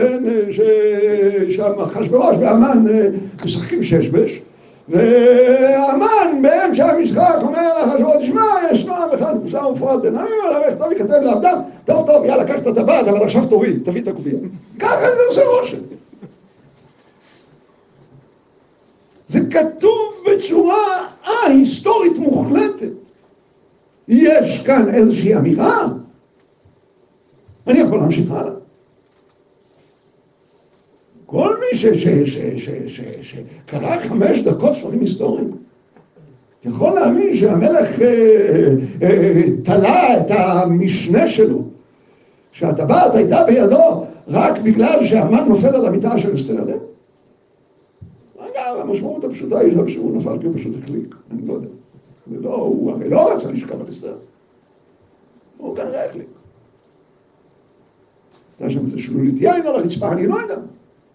שם אחשוורוש והמן משחקים ששבש, והמן באמצע המשחק אומר לאחשוורוש, תשמע, יש נועם אחד מוסר ומפורט ביניים, אבל איך טוב יכתב לעבדם, טוב, יאללה, קח את הטבעת, אבל עכשיו תביא את הקובייה. ככה זה עושה רושם. זה כתוב בצורה היסטורית מוחלטת. יש כאן איזושהי אמירה. אני יכול להמשיך הלאה. כל מי שקרא 5 דקות ספרים היסטוריים, יכול להאמין שהמלך תלה את המשנה שלו, שהטבעת הייתה בידו רק בגלל שהמן נופל על המיטה של אסתר עליהם? אגב, המשמעות הפשוטה היא לא שהוא נפל כי הוא פשוט החליק, אני לא יודע. הוא הרי לא רצה לשכב על אסתר. הוא כנראה החליק. הייתה שם איזה שלולית יין על הרצפה, אני לא יודע.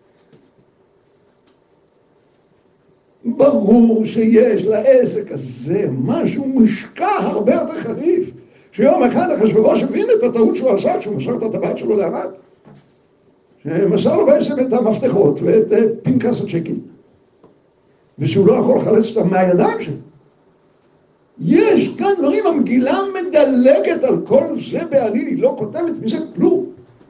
ברור שיש לעסק הזה משהו משקע הרבה יותר חריף, שיום אחד אחשוורוש הבין את הטעות שהוא עשה כשהוא מסר את הטבעת שלו להמן, שמסר לו בעצם את המפתחות ואת פנקס הצ'קים, ושהוא לא יכול לחלץ אותם מהידיים שלו. יש כאן דברים, המגילה מדלגת על כל זה בעליל, היא לא כותבת מזה כלום.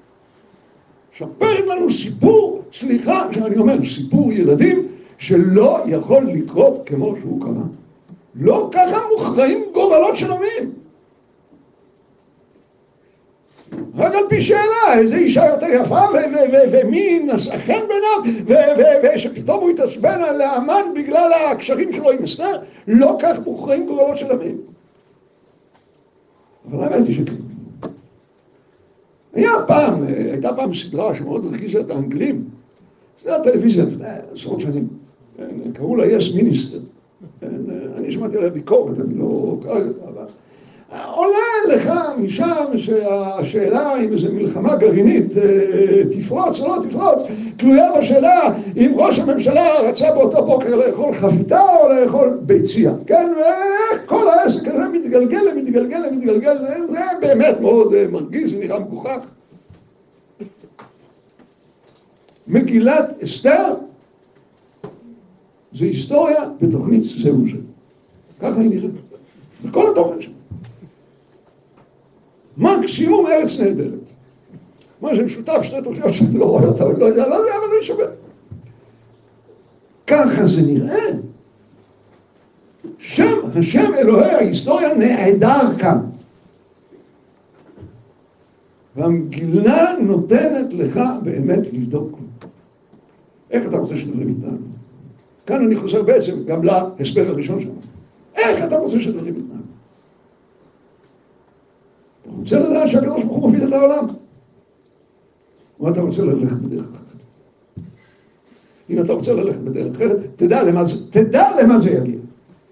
שפרת לנו סיפור, סליחה שאני אומר, סיפור ילדים שלא יכול לקרות כמו שהוא קרה. לא ככה מוכרעים גורלות של עמים. רק על פי שאלה, איזו אישה יותר יפה ומי נשא חן בעיניו ושפתאום הוא התעצבן על האמן בגלל הקשרים שלו עם אסתר, לא כך מוכרעים גורלות של עמים. אבל האמת היא שכן. הייתה פעם סדרה שמאוד הרגיזה את האנגלים, סדרת טלוויזיה לפני עשרות שנים, קראו לה יס מיניסטר. אני שמעתי עליה ביקורת, אני לא קראתי אותה, אבל עולה לך משם שהשאלה אם איזו מלחמה גרעינית תפרוץ או לא תפרוץ, תלויה בשאלה אם ראש הממשלה רצה באותו בוקר לאכול חביתה או לאכול ביצייה, כן? ואיך כל העסק הזה מתגלגל, זה באמת מאוד מרגיז ונראה מגוחך. מגילת אסתר זה היסטוריה בתוכנית זהו זה. ככה היא נראית. בכל התוכן שלה. מקסימום ארץ נהדרת. מה שמשותף שתי תוכניות שאני לא רואה אותה, אני לא יודע, לא יודע, אבל לא ישבר. ככה זה נראה. השם אלוהי ההיסטוריה נעדר כאן. והמגילה נותנת לך באמת לבדוק. איך אתה רוצה שדברים איתנו? כאן אני חוזר בעצם גם להסבר הראשון שלנו. איך אתה רוצה שדברים איתנו? אתה רוצה לדעת שהקדוש ברוך הוא מוביל את העולם? או אתה רוצה ללכת בדרך אחרת? אם אתה רוצה ללכת בדרך אחרת, תדע למה זה יגיע.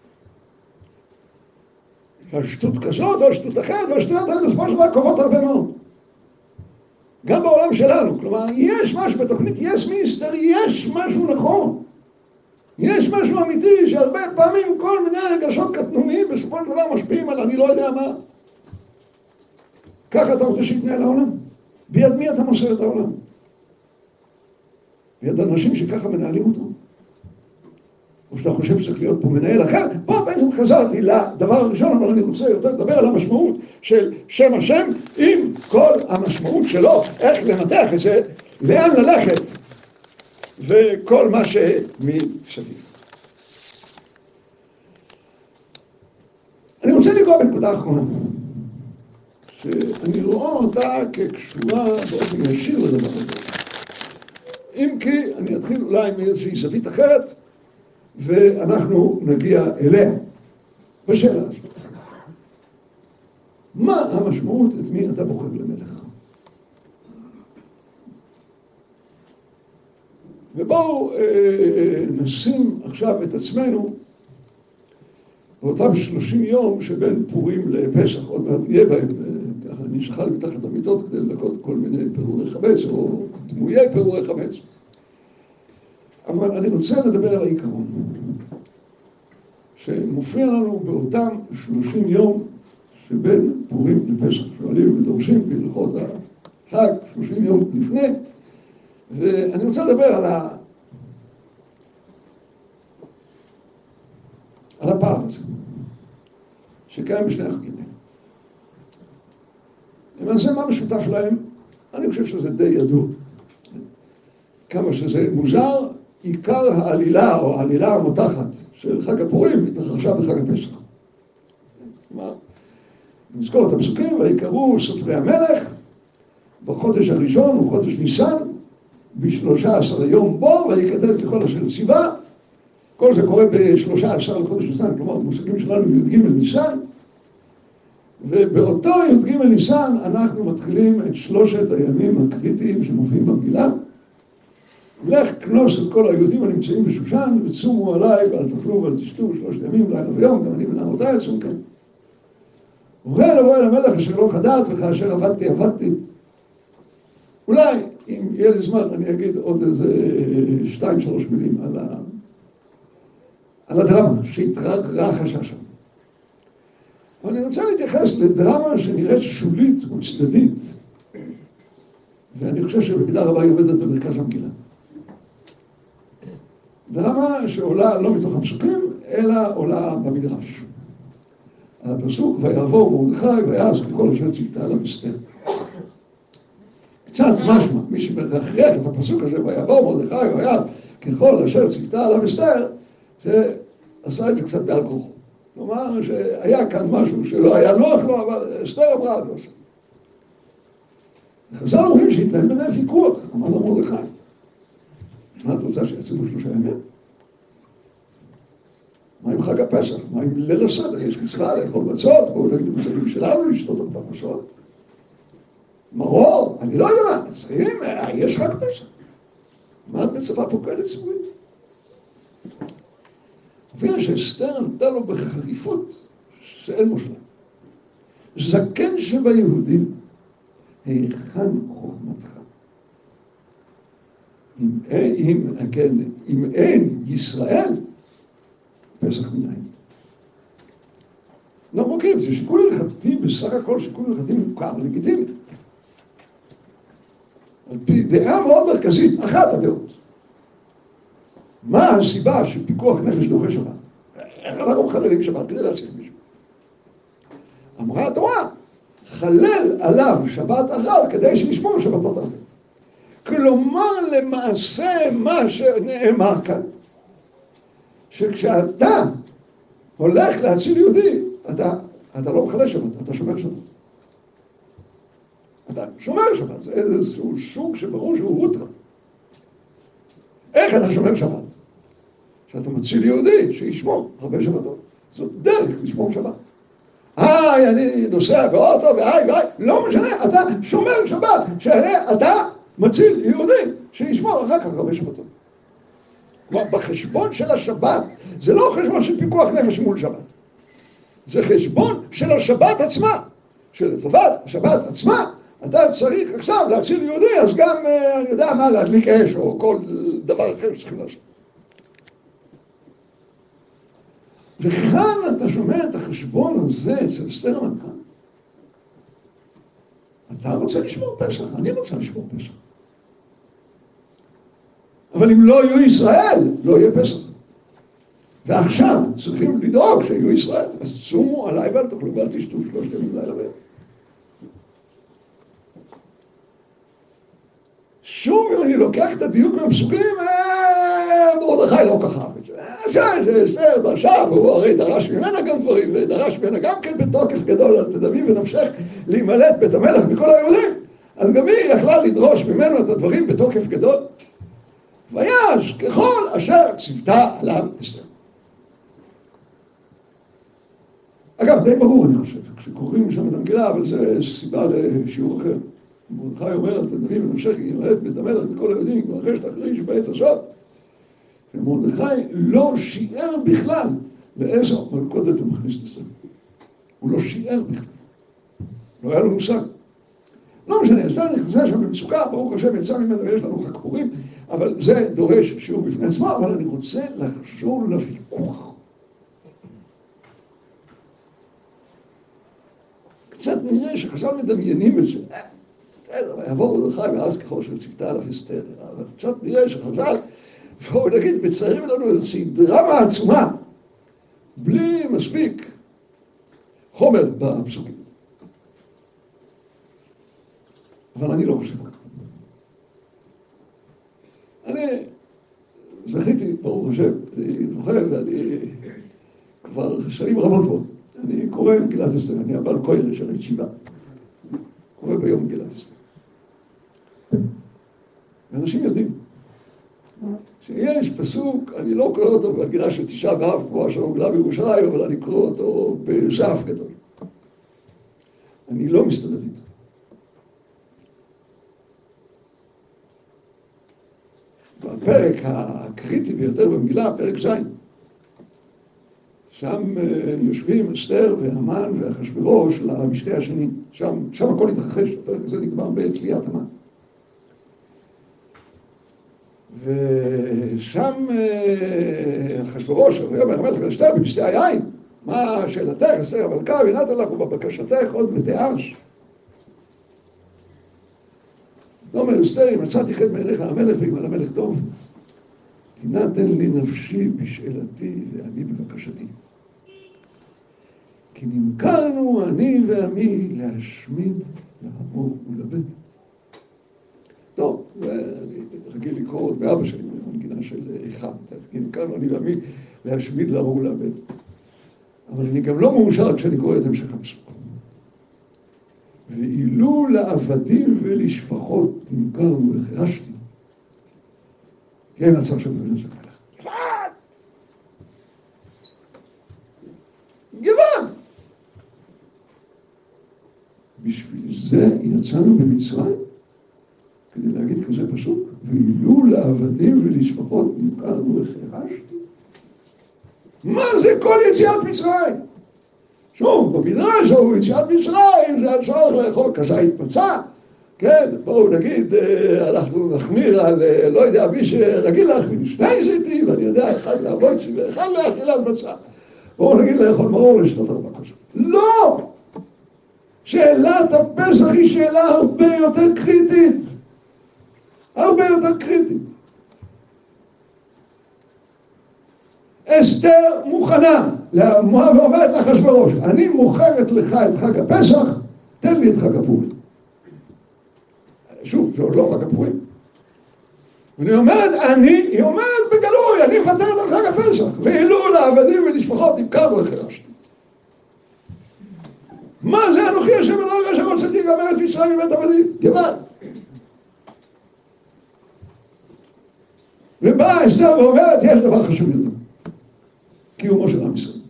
שהשטות כזאת או שטות אחרת, והשטויות האלה בסופו של דבר קורות הרבה מאוד. גם בעולם שלנו, כלומר, יש משהו בתוכנית יס מיניסטר, יש משהו נכון. יש משהו אמיתי שהרבה פעמים כל מיני רגשות קטנוניים בסופו של דבר משפיעים על אני לא יודע מה. ככה אתה רוצה שיתנהל העולם? ביד מי אתה מוסר את העולם? ביד אנשים שככה מנהלים אותו? או שאתה חושב שצריך להיות פה מנהל אחר? פה בעצם חזרתי לדבר הראשון, אבל אני רוצה יותר לדבר על המשמעות של שם השם עם כל המשמעות שלו, איך לנתח את זה, לאן ללכת וכל מה שמסביב. אני רוצה לגוע בנקודה האחרונה, שאני רואה אותה כקשורה באופן ישיר לדבר הזה. אם כי אני אתחיל אולי מאיזושהי זווית אחרת, ואנחנו נגיע אליה בשאלה הזאת. מה המשמעות את מי אתה בוחר למלך? ובואו נשים עכשיו את עצמנו באותם 30 יום שבין פורים לפסח, עוד מעט נהיה בהם, ככה נשחל מתחת המיטות כדי ללקות כל מיני פירורי חמץ או דמויי פירורי חמץ. אבל אני רוצה לדבר על העיקרון שמופיע לנו באותם 30 יום שבין פורים לפסח. שואלים ודורשים בהלכות החג 30 יום לפני, ואני רוצה לדבר על הפער הזה שקיים בשני החגים. למעשה מה משותף להם? אני חושב שזה די ידוע. כמה שזה מוזר, עיקר העלילה, או העלילה המותחת של חג הפורים, התרחשה בחג הפסח. כלומר, נזכור את הפסוקים, ויקראו סופרי המלך, בחודש הראשון, הוא חודש ניסן, ב13 יום בו, ויקטל ככל אשר ציווה. כל זה קורה ב13 לחודש ניסן, כלומר, במושגים שלנו י"ג ניסן, ובאותו י"ג ניסן אנחנו מתחילים את 3 הימים הקריטיים שמופיעים במגילה. לך כנוס את כל היהודים הנמצאים בשושן, וצומו עליי ואל תאכלו ואל תשתו 3 ימים, לילה ויום, גם אני ונערותיי יצום כן. ובכן לבוא אל המלך אשר לא חדלת, וכאשר עבדתי. אולי, אם יהיה לי זמן, אני אגיד עוד איזה 2-3 מילים על הדרמה שהתרחשה שם. אבל אני רוצה להתייחס לדרמה שנראית שולית וצדדית, ואני חושב שבמידה רבה היא עומדת במרכז המגילה. דרמה שעולה לא מתוך הפסוקים, אלא עולה במדרש. הפסוק, ויעבור מרדכי ויעש ככל אשר ציוותה עליו אסתר. קצת משמע, מי שמרחרח את הפסוק הזה, ויעבור מרדכי ויעש ככל אשר ציוותה עליו אסתר, שעשה את זה קצת בעל כורחו. כלומר שהיה כאן משהו שלא היה נוח לו, אבל אסתר אמרה לא עושה. חז"ל אומרים שהתנהל ביניהם ויכוח, אמר לו מרדכי. מה את רוצה שיצאו 3 ימים? מה עם חג הפסח? מה עם ליל הסדר? יש מצווה לאכול מצות, בואו נגיד במושגים שלנו, לשתות אותם מצות. מרור, אני לא יודע מה, צריכים, יש חג פסח. מה את מצפה פה כאלה ציבורית? הופיע שאסתר נתן לו בחריפות שאין מושלם. זקן שביהודים, היכן חוכמתך? אם אין ישראל, פסח מניין. לא מוכרים, זה שיקול הלכתי, בסך הכל שיקול הלכתי מוכר, לגיטימי. על פי דעה מאוד מרכזית, אחת הדעות. מה הסיבה שפיקוח נפש דוחה שבת? איך אנחנו מחללים שבת כדי להציל מישהו? אמרה התורה, חלל עליו שבת אחת כדי שנשמור שבתות אחת. כלומר, למעשה מה שנאמר כאן, שכשאתה הולך להציל יהודי, אתה לא מחלל שבת, אתה שומר שבת. אתה שומר שבת, זה איזשהו סוג שברור שהוא רוטרה. איך אתה שומר שבת? שאתה מציל יהודי שישמור הרבה שבתות. זאת דרך לשמור שבת. אני נוסע באוטו, לא משנה, אתה שומר שבת, שהרי אתה מציל יהודי שישמור אחר כך הרבה שבתות. בחשבון של השבת, זה לא חשבון של פיקוח נפש מול שבת. זה חשבון של השבת עצמה. שלטובת השבת עצמה, אתה צריך עכשיו להציל יהודי, אז גם, אני יודע מה, להדליק אש או כל דבר אחר שצריכים לעשות. וכאן אתה שומע את החשבון הזה אצל אסתר המלכה. אתה רוצה לשמור פסח, אני רוצה לשמור פסח. אבל אם לא יהיו ישראל, לא יהיה פסח. ועכשיו צריכים לדאוג שיהיו ישראל. אז צומו עליי ואל תאכלו ואל תשתו 3 ימים לילה ויום. שוב, אם אני לוקח את הדיוק מהפסוקים, מרדכי לא ככה. אסתר דרשה, והוא הרי דרש ממנה גם דברים, ודרש ממנה גם כן בתוקף גדול, על תדמי ונמשך להימלט בית המלך מכל היהודים. אז גם היא יכלה לדרוש ממנו את הדברים בתוקף גדול. ויעש ככל אשר ציוותה עליו אסתר. אגב, די ברור אני חושב, כשקוראים שם את המגילה, אבל זה סיבה לשיעור אחר. מרדכי אומר, על תדמי ונמשך להימלט בית המלך מכל היהודים, כבר אחרי שתחריש בעת הזאת. ומרדכי לא שיער בכלל לאיזו מלכודת הוא מכניס לזה. הוא לא שיער בכלל. לא היה לו מושג. לא משנה, אסתר נכנסה שם במצוקה, ברוך השם יצא ממנו ויש לנו חג פורים, אבל זה דורש שיעור בפני עצמו, אבל אני רוצה לחזור לוויכוח. קצת נראה שחז"ל מדמיינים את זה. ויעבור מרדכי ואז ככל שציוותה עליו אסתר, אבל קצת נראה שחז"ל, בואו נגיד, מציירים לנו איזושהי דרמה עצומה, בלי מספיק חומר בפסוקים. אבל אני לא חושב. זכיתי, ברוך השם, אני זוכר, ואני כבר שנים רבות פה. אני קורא מגילת אסתר, אני הבעל כהן של הישיבה. קורא ביום מגילת אסתר. ואנשים יודעים שיש פסוק, אני לא קורא אותו במגילה של תשעה באב, כמו אשר הוגלה בירושלים, אבל אני קורא אותו בשאף גדול. אני לא מסתדר איתו. בפרק הקריטי ביותר במגילה, פרק ז', שם יושבים אסתר והמן ואחשוורוש למשתה השני. שם הכל התרחש, הפרק הזה נגמר בתליית המן. ושם אחשוורוש ויאמר המלך לאסתר במשתה היין, מה שאלתך אסתר המלכה, ונתן לך ובבקשתך עוד ותיעש. אומר אסתר, אם מצאתי חטא בעיניך המלך ואם על המלך טוב, תינתן לי נפשי בשאלתי ואני בבקשתי. כי נמכרנו אני ועמי להשמיד, להמור ולבד. טוב, אני רגיל לקרוא עוד באבא שלי, במנגינה של איכה. כי נמכרנו אני ועמי להשמיד, להמור ולבד. אבל אני גם לא מאושר כשאני קורא את המשך הפסוק. ואילו לעבדים ולשפחות נמכרנו וחירשתי. כן, הצעה של בן עזק מלך. גבעד! בשביל זה יצאנו במצרים, כדי להגיד כזה פסוק, ואילו לעבדים ולשפחות נמכרנו וחירשתי. מה זה כל יציאת מצרים? שוב, במדרש הוא יציאת מצרים, זה הצורך לאכול כזית מצה. כן, בואו נגיד, אנחנו נחמיר על, לא יודע, מי שרגיל להחמיר שני זיתים, ואני יודע, אחד להבויצי ואחד לאכילת מצה. בואו נגיד לאכול מרור לשתות הרבה כזאת. לא! שאלת הפסח היא שאלה הרבה יותר קריטית. הרבה יותר קריטית. אסתר מוכנה, ואומרת לאחשוורוש, אני מוכרת לך את חג הפסח, תן לי את חג הפורים. שוב, זה עוד לא חג הפורים. והיא אומרת, היא אומרת בגלוי, אני מוותרת על חג הפסח, ואילו לעבדים ולשפחות נמכרנו וחירשתי. מה זה אנוכי השם אלוהיך אשר הוצאתי גם מארץ מצרים מבית עבדים? גבעד. ובאה אסתר ואומרת, יש דבר חשוב יותר. קיומו של עם ישראל.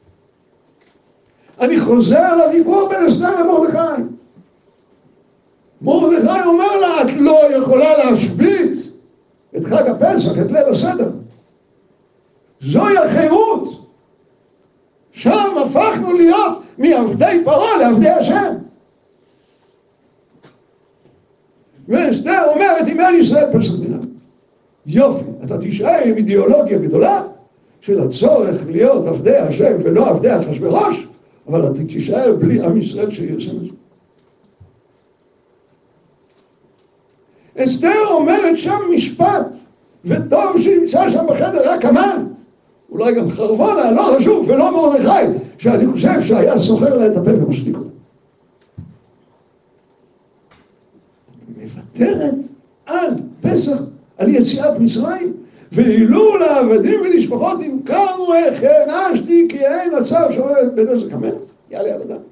אני חוזר לוויכוח בין אסתר למרדכי. מרדכי אומר לה, את לא יכולה להשבית את חג הפסח, את ליל הסדר. זוהי החירות. שם הפכנו להיות מעבדי פרעה לעבדי השם. ואסתר אומרת, אם אין ישראל פסח מינם. יופי, אתה תישאר עם אידיאולוגיה גדולה, של הצורך להיות עבדי השם ולא עבדי אחשוורוש, אבל אתה תישאר בלי עם ישראל שיעשה את זה. אסתר אומרת שם משפט, וטוב שנמצא שם בחדר רק המן, אולי גם חרבונה, לא חשוב, ולא מרדכי, שאני חושב שהיה סוחר לה את הפה ומשתיק אותה. מוותרת על פסח, על יציאת מצרים, ואילו לעבדים ולשפחות נמכרנו וחירשתי, כי אין הצו שאומרת בן עזק המלך. יעלה על הדעת.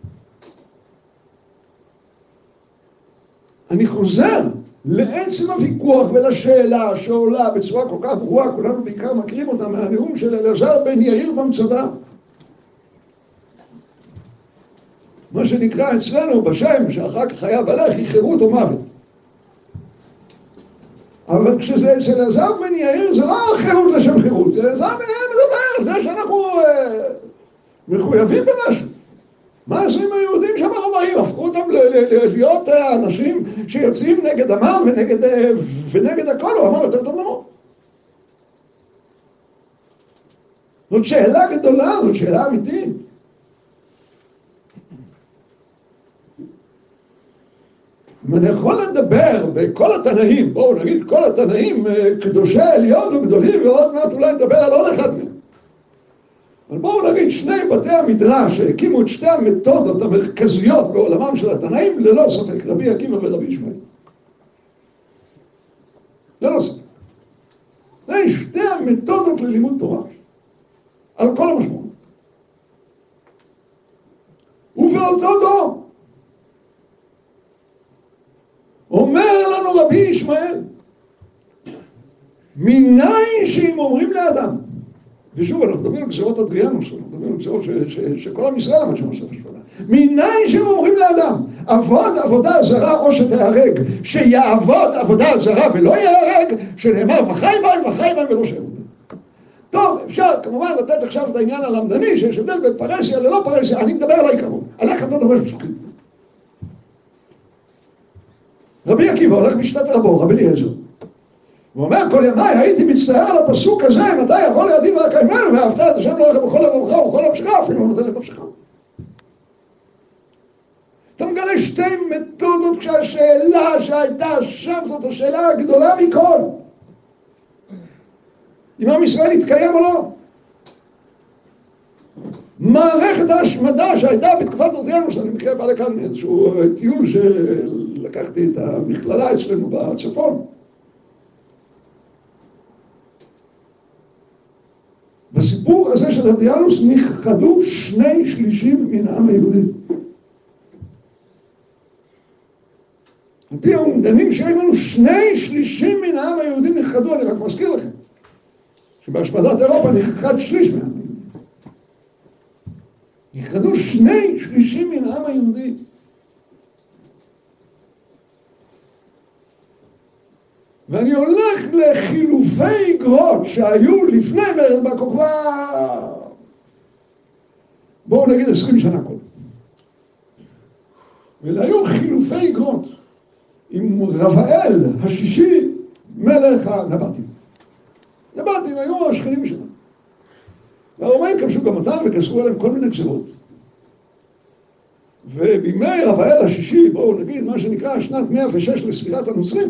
אני חוזר לעצם הוויכוח ולשאלה שעולה בצורה כל כך ברורה, כולנו בעיקר מכירים אותה מהנאום של אלעזר בן יאיר במצדה. מה שנקרא אצלנו בשם, שאחר כך היה בלחי, חירות או מוות. אבל כשזה אצל אלעזר בן יאיר, זה לא חירות לשם חירות. אלעזר בן יאיר מדבר על זה שאנחנו מחויבים במשהו. מה עושים היהודים שם הרומאים? הפכו אותם להיות אנשים שיוצאים נגד עמם ונגד הכל, הוא אמר יותר טוב למות. זאת שאלה גדולה, זאת שאלה אמיתית. אם אני יכול לדבר בכל התנאים, בואו נגיד כל התנאים קדושי עליון וגדולים, ועוד מעט אולי נדבר על עוד אחד מהם. אבל בואו נגיד שני בתי המדרש שהקימו את שתי המתודות המרכזיות בעולמם של התנאים, ללא ספק, רבי עקיבא ורבי ישמעאל. ללא ספק. זה שתי המתודות ללימוד תורה, על כל המשמעות. ובאותו דור, אומר לנו רבי ישמעאל, מניין שאם אומרים לאדם, ושוב, אנחנו מדברים על גזירות אדריאנוס, אנחנו מדברים על גזירות שכל עם ישראל מה שמעשה השפלה. מניין שאם אומרים לאדם, עבוד עבודה זרה או שתהרג, שיעבוד עבודה זרה ולא יהרג, שנאמר וחי בהם וחי בהם ולא שיעבוד. טוב, אפשר כמובן לתת עכשיו את העניין הלמדני, שיש הבדל בין פרסיה ללא פרסיה, אני מדבר על העיקרון, על איך אתה דורש פסוקים. רבי עקיבא הולך משתת רבו, רבי אליעזר. הוא אומר, כל ימיי הייתי מצטער על הפסוק הזה, מתי יכול לידי והקיימנו, ואהבת את השם אלוהיך בכל לבבך ובכל נפשך, אפילו לא נותן את נפשך. אתה מגלה שתי מתודות כשהשאלה שהייתה שם זאת השאלה הגדולה מכל. אם עם ישראל יתקיים או לא. מערכת ההשמדה שהייתה בתקופת אדריאנוס, אני מקרה בא לכאן מאיזשהו טיול שלקחתי את המכללה אצלנו בצפון. בסיפור הזה של אדריאנוס נכחדו 2/3 מן העם היהודי. על פי האומדנים שהיו לנו 2/3 מן העם היהודי נכחדו, אני רק מזכיר לכם, שבהשמדת אירופה נכחד 1/3 מהעם היהודי. נכחדו 2/3 מן העם היהודי. ואני הולך לחילופי אגרות שהיו לפני מרד בר כוכבא, בואו נגיד 20 שנה קודם. והיו חילופי אגרות עם רבאל השישי, מלך הנבטים. נבטים היו השכנים שלנו. והרומאים כבשו גם אותם וכסרו עליהם כל מיני גזרות. ובימי רבאל השישי, בואו נגיד מה שנקרא שנת 106 לספירת הנוצרים,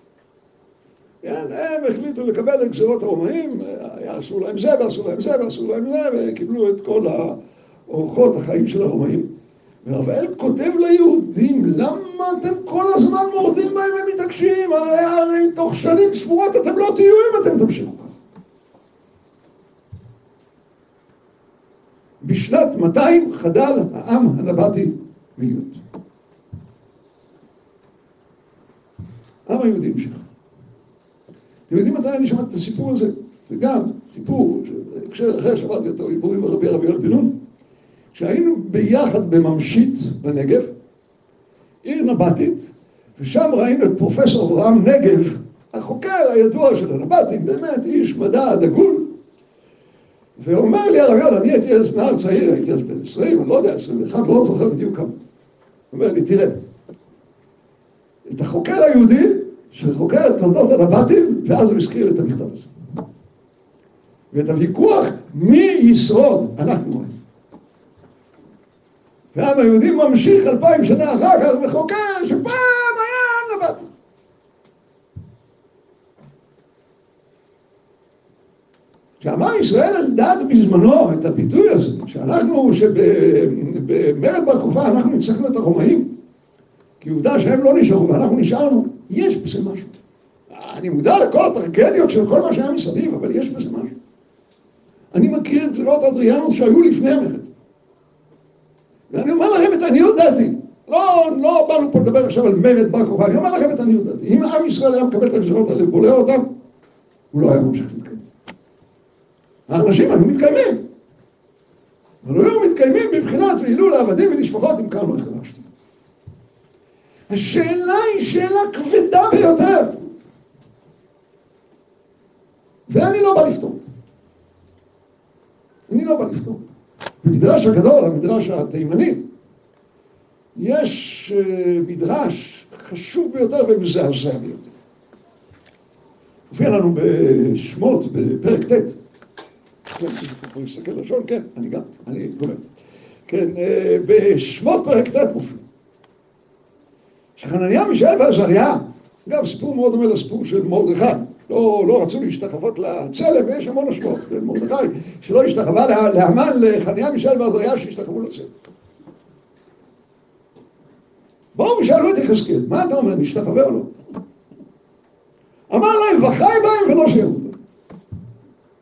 הם החליטו לקבל את גזירות הרומאים, יעשו להם זה ועשו להם זה ועשו להם זה, וקיבלו את כל אורחות החיים של הרומאים. ורבאל כותב ליהודים, למה אתם כל הזמן מורדים בהם ומתעקשים? הרי תוך שנים ספורות אתם לא תהיו אם אתם תמשיכו. בשנת 200 חדל העם הנבטי מלהיות. העם היהודי המשיך. אתם יודעים מתי אני שמעתי את הסיפור הזה? זה גם סיפור, כשהקשר אחר שמעתי אותו, דיבורים רבי יואל בן נון, כשהיינו ביחד בממשית בנגב, עיר נבטית, ושם ראינו את פרופסור אברהם נגב, החוקר הידוע של הנבטים, באמת איש מדע דגול, ואומר לי הרב יואל, אני הייתי אז נער צעיר, הייתי אז בן 20, אני לא יודע, 21, לא זוכר בדיוק כמה. הוא אומר לי, תראה, את החוקר היהודי, שחוקר את תולדות הנבטים, ואז הוא הזכיר את המכתב הזה. ואת הוויכוח, מי ישרוד? אנחנו רואים. והעם היהודי ממשיך 2000 שנה אחר כך וחוקר שפעם היה נבטים. כשאמר ישראל אלדד בזמנו את הביטוי הזה, שאנחנו, שבמרד בר כוכבא אנחנו ניצחנו את הרומאים, כי עובדה שהם לא נשארו ואנחנו נשארנו, יש בזה משהו. אני מודע לכל הטרגדיות של כל מה שהיה מסביב, אבל יש בזה משהו. אני מכיר את גזירות אדריאנוס שהיו לפני המרד. ואני אומר לכם את עניות דעתי. לא באנו פה לדבר עכשיו על מרד בר כוכבא, אני אומר לכם את עניות דעתי. אם עם ישראל היה מקבל את הגזירות האלה ובולע אותם, הוא לא היה ממשיך להתקיים. האנשים היו מתקיימים. אבל לא היו מתקיימים בבחינת ואילו לעבדים ולשפחות אם קרנו איך להשתי. השאלה היא שאלה כבדה ביותר. ואני לא בא לפתור. אני לא בא לפתור. במדרש הגדול, המדרש התימני, יש מדרש חשוב ביותר ומזעזע ביותר. הופיע לנו בשמות, בפרק ט'. כן, אני מסתכל לשון, כן, אני גם, אני גומר. כן, בשמות פרק ט' מופיע. שחנניה, מישאל ועזריה, גם סיפור מאוד דומה לסיפור של מרדכי. לא רצו להשתחוות לצלם, ויש המון השמות. מרדכי שלא השתחווה להמן, לחנניה, מישאל ועזריה שהשתחוו לצלם. בואו ושאלו את יחזקאל, מה אתה אומר, נשתחווה או לא? אמר להם, וחי בהם ולא שיעבוד.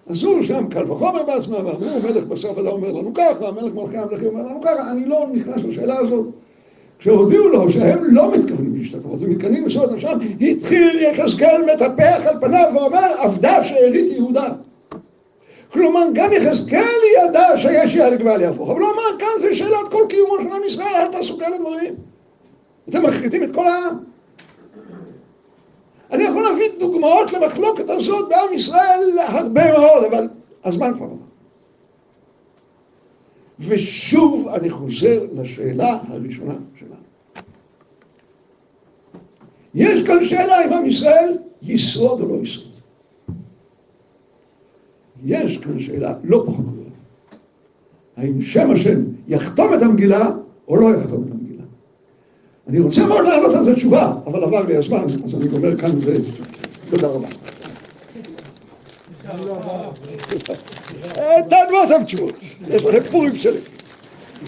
עשו שם קל וחומר בעצמם, ואמרו מלך בשר ודם אומר לנו ככה, מלך מלכי המלכים אומר לנו ככה. אני לא נכנס לשאלה הזאת. כשהודיעו לו שהם לא מתכוונים להשתחוות, הם מתכוונים לשאול אותם שם, התחיל יחזקאל מטפח על פניו ואומר, עבדה שארית יהודה. כלומר, גם יחזקאל ידע שיש יהיה לגבל יהפוך, אבל הוא אמר, כאן זה שאלת כל קיומו של עם ישראל, אל תעשו כאלה דברים. אתם מחריטים את כל העם. אני יכול להביא דוגמאות למחלוקת הזאת בעם ישראל הרבה מאוד, אבל הזמן כבר עבר. ושוב אני חוזר לשאלה הראשונה שלנו. יש כאן שאלה אם עם ישראל ישרוד או לא ישרוד. יש כאן שאלה לא פחות גדולה. האם שם השם יחתום את המגילה או לא יחתום את המגילה. אני רוצה מאוד לענות על זה תשובה, אבל עבר לי הזמן, אז אני אומר כאן תודה רבה. תענו אותם תשובות, יש לכם פורים שלי.